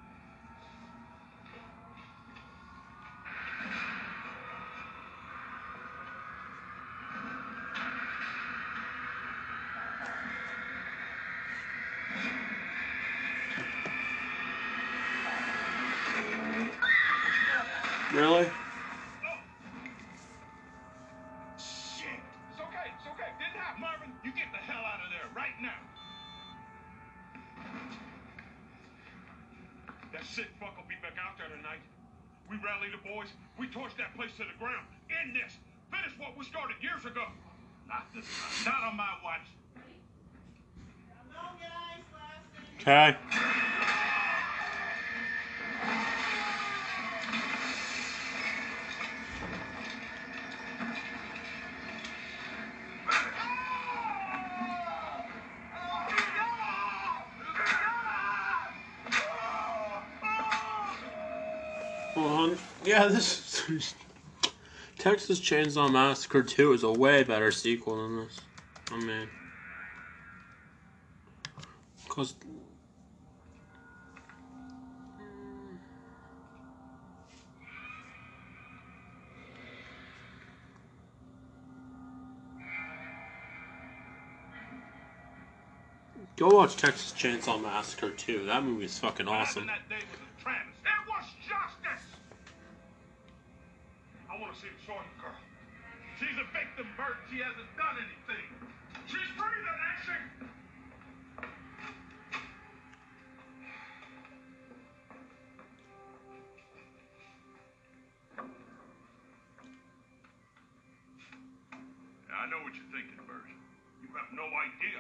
S1: Really?
S3: Shit! It's okay, it's okay. Didn't happen. Marvin, you get the hell out of there right now. That sick fuck will be back out there tonight. We rally the boys. We torch that place to the ground. End this. Finish what we started years ago. Not this time. Not on my watch.
S1: Okay. Well, yeah, this Texas Chainsaw Massacre two is a way better sequel than this. I mean, because go watch Texas Chainsaw Massacre two. That movie is fucking awesome.
S3: That day was a tragedy. It was justice. I want to see the short girl. She's a victim, Bert. She hasn't done anything. She's breathing, ain't she? Yeah, I know what you're thinking, Bert. You have no idea.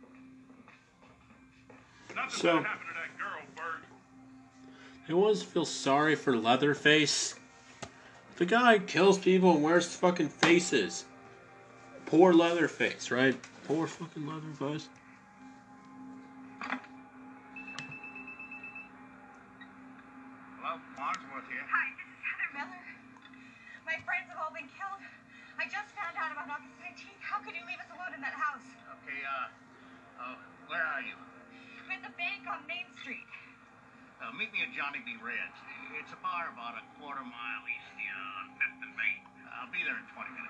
S3: Nothing's
S1: So-
S3: gonna happen to that girl, Bert.
S1: I always feel sorry for Leatherface. The guy kills people and wears fucking faces. Poor Leatherface, right? Poor fucking Leatherface.
S6: Hello, Farnsworth here.
S4: Hi, this is Heather Miller. My friends have all been killed. I just found out about August nineteenth. How could you leave us alone in that house?
S6: Okay, uh, uh, where are you?
S4: I'm at the bank on Main Street.
S6: Uh, meet me at Johnny B. Red's. It's a bar about a quarter mile east here on Fifth and Main. I'll be there in twenty minutes.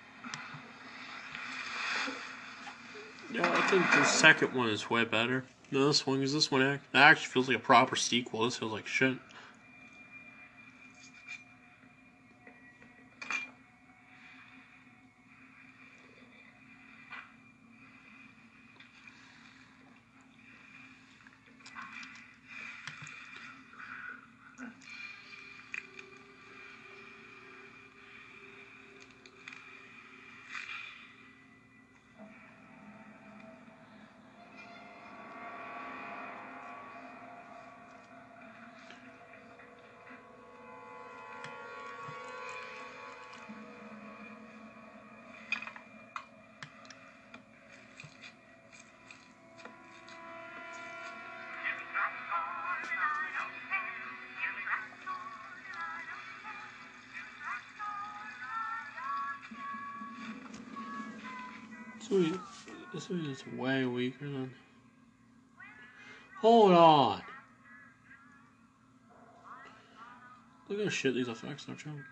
S1: Yeah, I think the second one is way better. No, this one, because this one act- actually feels like a proper sequel. This feels like shit. Sweet. This one is way weaker than. Hold on. Look at how shit these effects are, Chuck.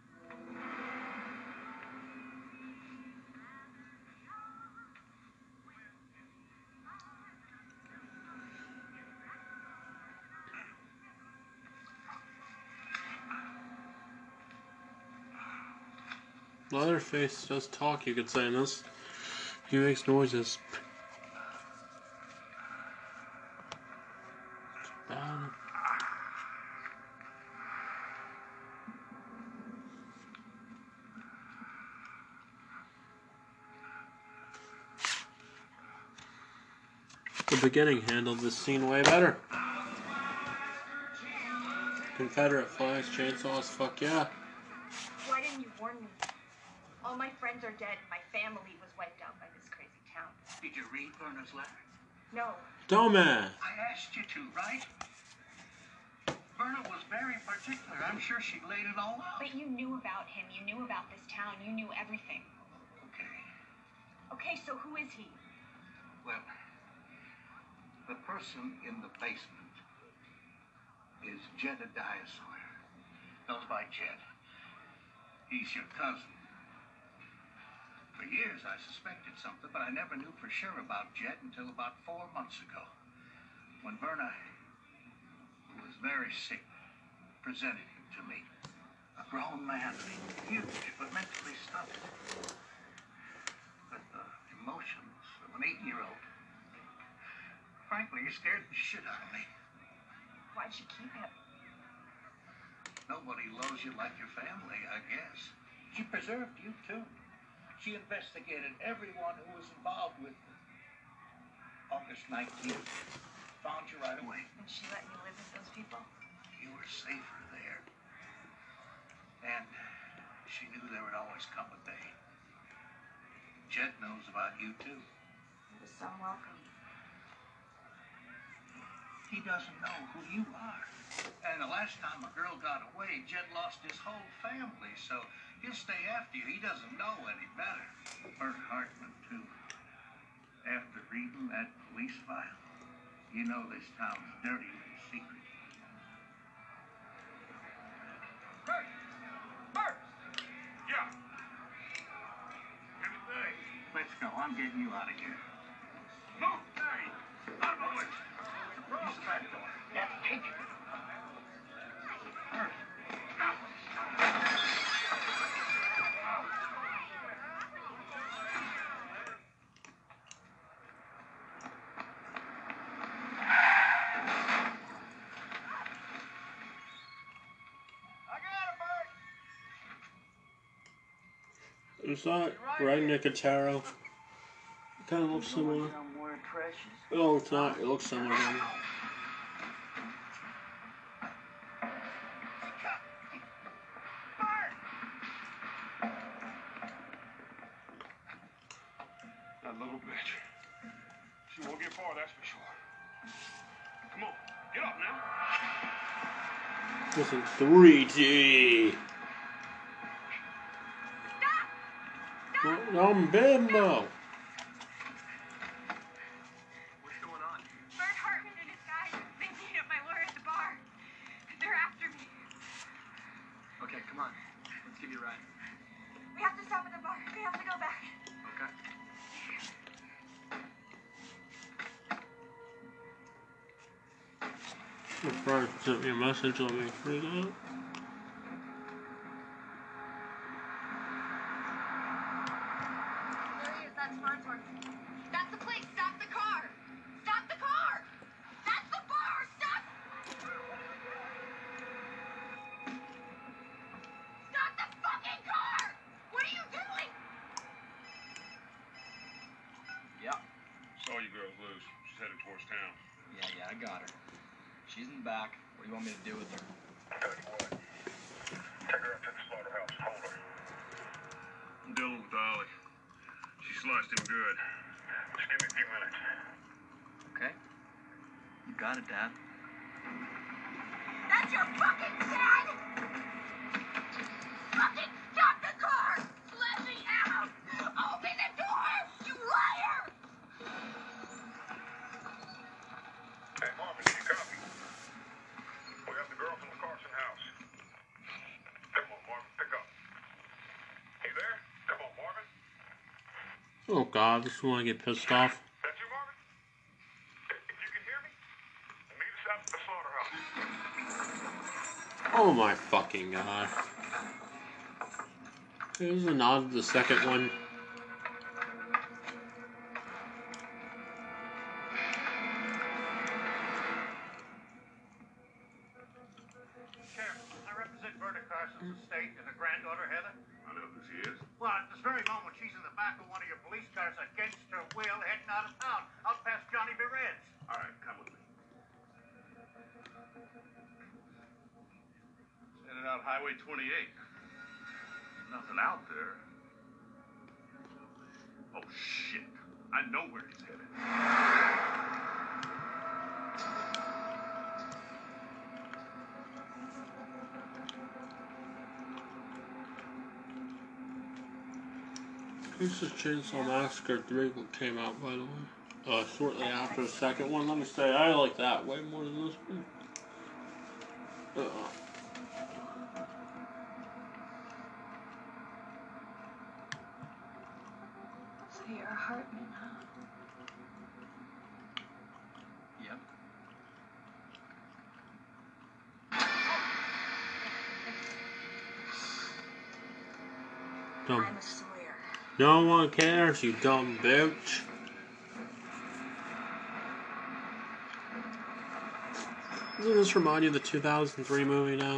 S1: Leatherface does talk, you could say, in this. He makes noises. It's bad. The beginning handled this scene way better. Confederate flags, chainsaws, fuck yeah.
S4: Why didn't you warn me? All my friends are dead. My family was wiped out by this crazy town.
S7: Did you read Verna's letter?
S4: No.
S1: Dumbass.
S7: I asked you to, right? Verna was very particular. I'm sure she laid it all out.
S4: But you knew about him. You knew about this town. You knew everything.
S7: Okay.
S4: Okay, so who is he?
S7: Well, the person in the basement is Jedediah Sawyer. Goes by Jed. He's your cousin. For years, I suspected something, but I never knew for sure about Jed until about four months ago, when Verna, who was very sick, presented him to me. A grown man, huge, but mentally stuffed. With the emotions of an eight-year-old. Frankly, he scared the shit out of me.
S4: Why'd she keep him?
S7: Nobody loves you like your family, I guess. She preserved you, too. She investigated everyone who was involved with August nineteenth. Found you right away.
S4: And she let you live with those people?
S7: You were safer there. And she knew there would always come a day. Jed knows about you, too.
S4: He was so welcome.
S7: He doesn't know who you are. And the last time a girl got away, Jed lost his whole family, so he'll stay after you. He doesn't know any better. Bert Hartman, too. After reading that police file, you know this town's dirty with secrets.
S3: Bert! Bert! Yeah. Anything?
S7: Let's go. I'm getting you out of here.
S3: Move! Hey! Out of the way!
S7: Use the back door. Yeah, take it. Bert.
S1: Is that Ray Nicotero? It kind of looks similar. Oh, it's not. It looks similar. Then.
S3: That little bitch. She won't get far, that's for sure. Come on, get up now.
S1: This is three D. Stop! I'm Bimbo.
S7: What's going on?
S4: Bert Hartman and his guys, they beat up my lawyer at the bar. They're after me.
S7: Okay, come on. Let's give you a ride.
S4: We have to stop at the bar. We have to go back.
S7: Okay.
S1: My friend sent me a message, let me read it.
S4: There he is, that's Farnsworth. That's the place, stop the car! Stop the car! That's the bar, stop! Stop the fucking car! What are you doing?
S6: Yep.
S3: Saw you girls loose. She's headed towards town.
S6: Yeah, yeah, I got her. She's in the back. What do you want me to do with her?
S3: Tell you what. Take her up to the slaughterhouse. Hold her. I'm dealing with Ollie. She sliced him good. Just give me a few minutes.
S6: Okay. You got it, Dad.
S4: That's your fucking dad! Fucking stop the car! Let me out! Open the door! You liar!
S3: Hey, Marvin, you copy? We got the girl from the Carson house. Come on, Marvin, pick up. You there? Come on, Marvin.
S1: Oh god, this is when I get pissed off.
S3: That's you, Marvin? If if you can hear me, meet us out at the slaughterhouse.
S1: Oh my fucking god. Here's a nod to the second one.
S8: Sheriff, I represent Verna Carson's estate and her granddaughter, Heather.
S3: I know who she is.
S8: Well, at this very moment, she's in the back of one of your police cars against her will, heading out of town, out past Johnny B. Red's.
S3: All right, come with me. Headed out Highway twenty-eight. Nothing out there. Oh, shit. I know where he's headed.
S1: Texas Chainsaw Massacre three came out, by the way. Uh, shortly after the second one. Let me say, I like that way more than this one. Uh,
S5: So you're a Hartman, huh?
S6: Yep.
S1: dumb.
S5: I'm a Sawyer.
S1: No one cares, you dumb bitch. Doesn't this remind you of the two thousand three movie now?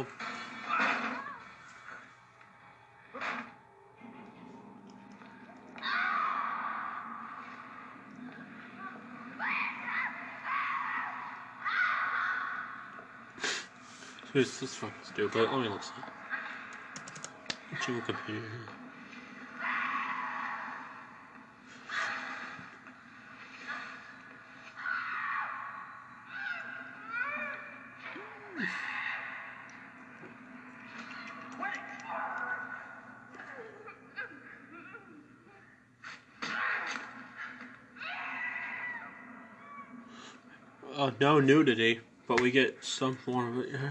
S1: This is fucking stupid. Let me listen. What's your computer? Uh, no nudity, but we get some form of it. Yeah.
S6: You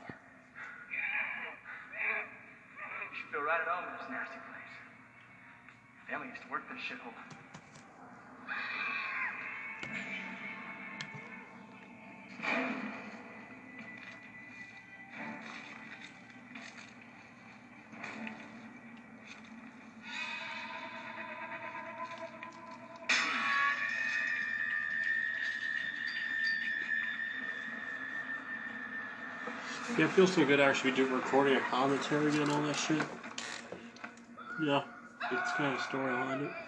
S6: should feel right at home in this nasty place. Family used to work this shithole.
S1: Yeah, it feels so good actually do recording a commentary and all that shit. Yeah, it's kind of a story behind it.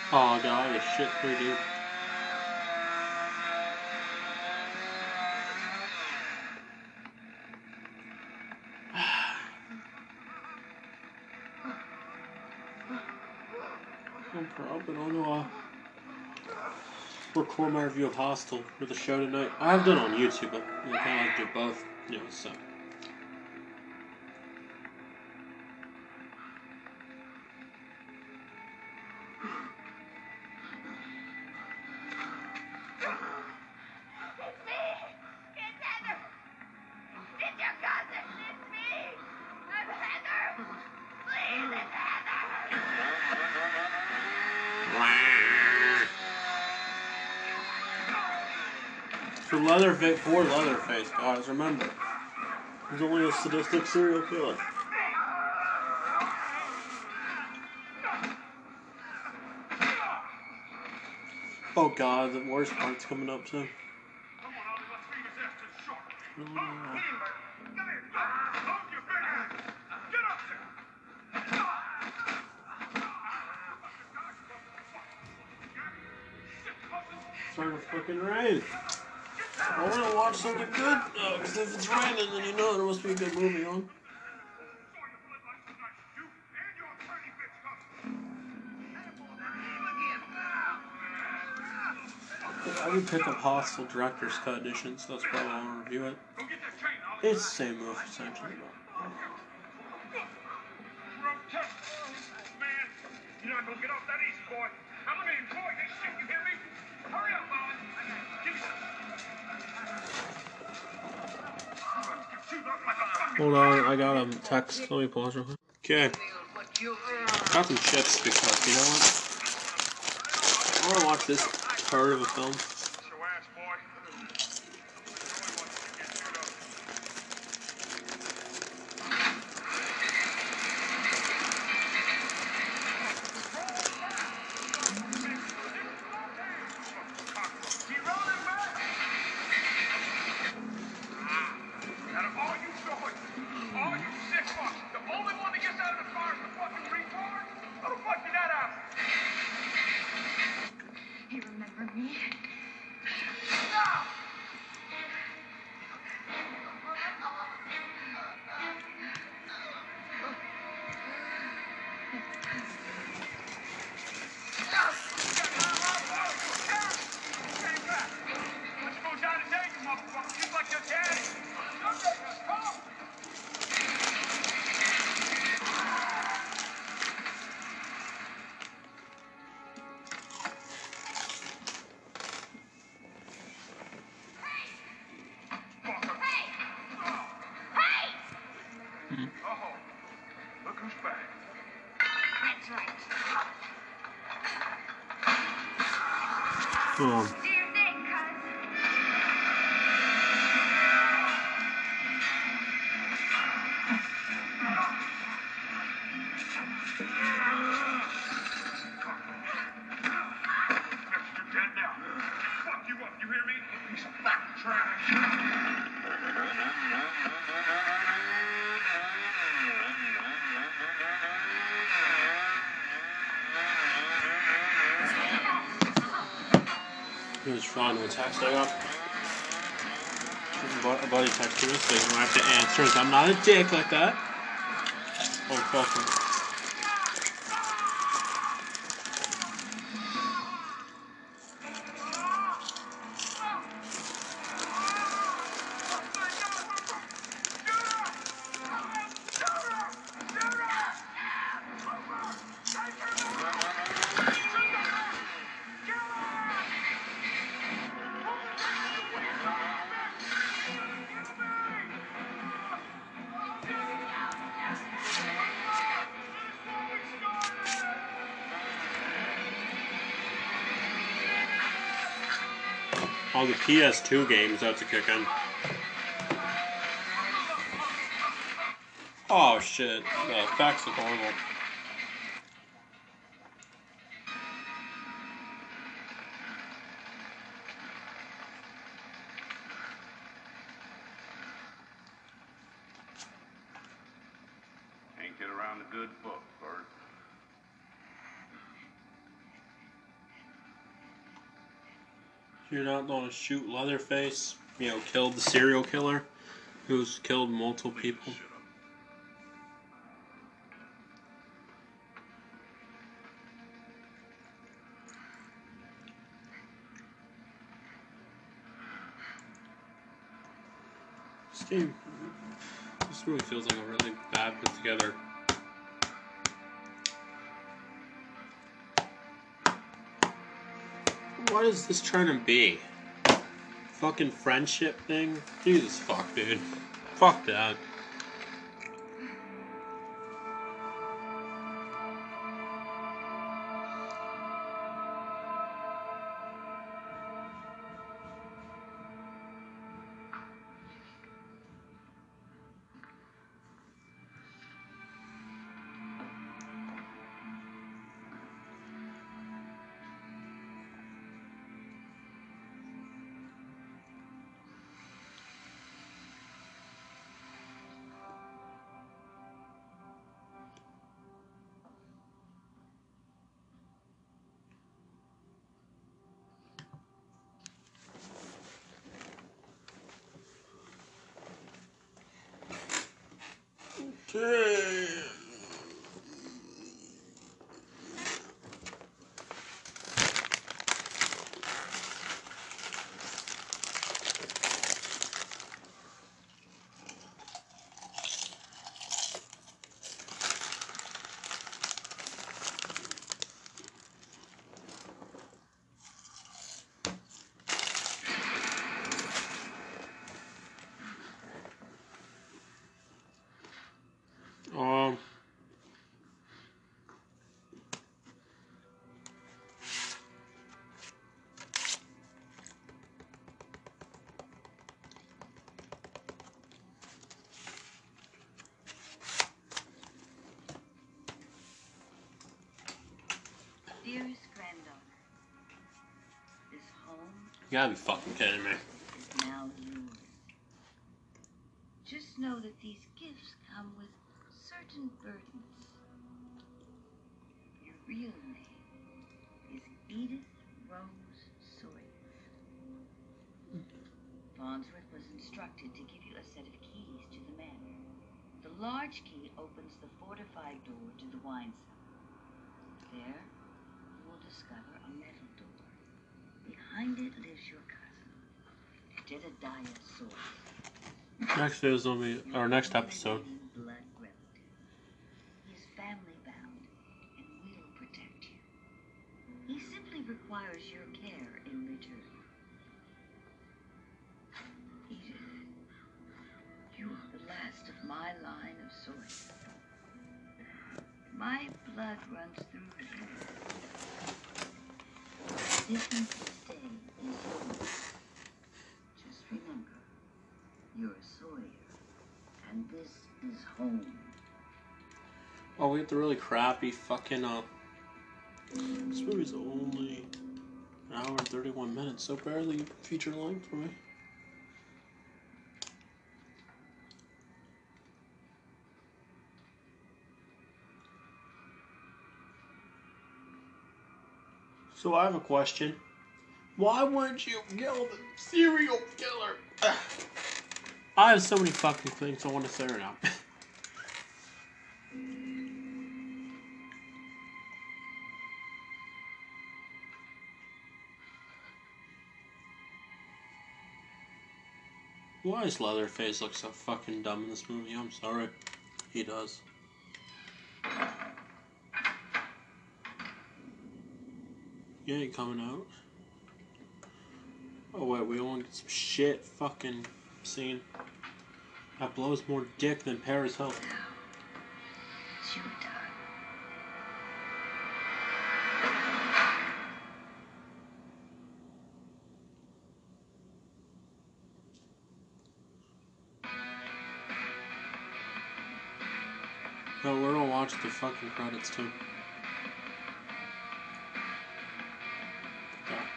S1: Oh god, this shit pretty dude. I'm probably gonna uh, record my review of Hostel for the show tonight. I have done it on YouTube, but you know, kind of like do both, you know, so. For Leatherface, for Leatherface, guys, remember, he's only a sadistic serial killer. Oh god, the worst part's coming up soon. Uh, It's starting to fucking rain. I want to watch something good, because if it's raining, then you know there must be a good movie on. I would pick up Hostel Director's Cut Edition, so that's probably why I want to review it. It's the same movie, essentially.
S3: Man, you're not gonna get off that easy, boy. I'm gonna enjoy this shit, you hear me? Hurry up, Bob. Give me some.
S1: Hold on, I got a text. Let me pause real quick. Okay. Got some chips because, you know what? I want to watch this part of a film.
S4: You remember me?
S3: Look who's back.
S4: That's right.
S1: Um,
S4: Do your thing, cuz.
S3: You're dead now. Fuck you up, you hear me? Piece of fucking trash.
S1: He was trying to text I got. A buddy texted me, so you don't have to answer. I'm not a dick like that. Oh, fuck him. All the P S two games out to kick in. Oh shit, the effects look horrible.
S3: Can't get around a good book, Bert.
S1: You're not going to shoot Leatherface, you know, killed the serial killer who's killed multiple people. This game, this really feels like a really bad put together. What is this trying to be? Fucking friendship thing? Jesus fuck, dude. Fuck that. Okay. Um.
S9: Dearest granddaughter, this home
S1: You gotta be fucking kidding me.
S9: is now yours. Just know that these gifts come with certain burdens. Your real name is Edith Rose Sawyer. Farnsworth was instructed to give you a set of keys to the manor. The large key opens the fortified door to the wine cellar. There, you will discover a metal door. Behind it lives your cousin, Jedediah Sawyer.
S1: Next video is gonna be our next episode.
S9: Blood relative. He is family bound and will protect you. He simply requires your care in return. Edith, you are the last of my line of Sawyer. My blood runs through you. The difference to stay is yours. Just remember, you're a Sawyer, and this is home.
S1: Oh, we have the really crappy fucking, uh... This movie's only an hour and thirty-one minutes, so barely feature length for me. So I have a question. Why wouldn't you kill the serial killer? Ugh. I have so many fucking things I want to say right now. Why does Leatherface look so fucking dumb in this movie? I'm sorry. He does. He ain't coming out. Oh wait, we only get some shit fucking scene. That blows more dick than Paris Hilton.
S9: It's your turn.
S1: No, we're gonna watch the fucking credits too. Yeah.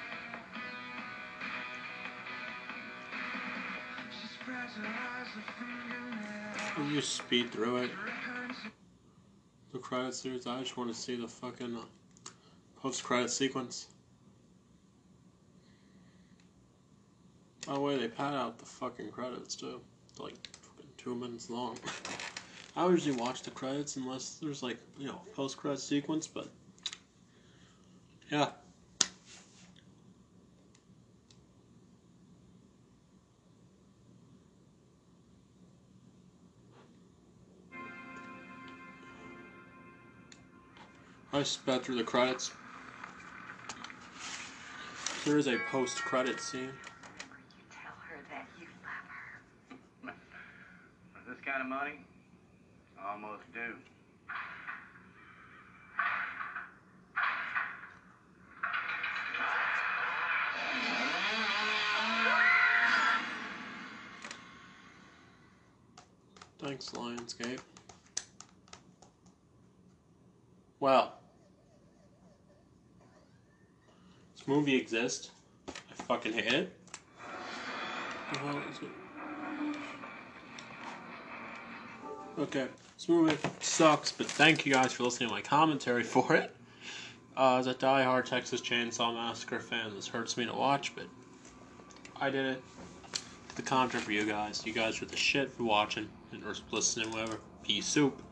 S1: Can you speed through it? The credit series, I just want to see the fucking uh, post-credit sequence. By the way, they pad out the fucking credits too. It's like fucking two minutes long. I usually watch the credits unless there's like, you know, post-credit sequence, but yeah. I sped through the credits. There is a post-credit scene.
S7: You tell her that you love her. With this kind of money, I almost do.
S1: Thanks, Lionsgate. Well, this movie exists. I fucking hate it. What the hell is it? Okay, this movie sucks, but thank you guys for listening to my commentary for it. Uh, as a die-hard Texas Chainsaw Massacre fan, this hurts me to watch, but I did it. The content for you guys. You guys are the shit for watching and or listening, whatever. Peace soup.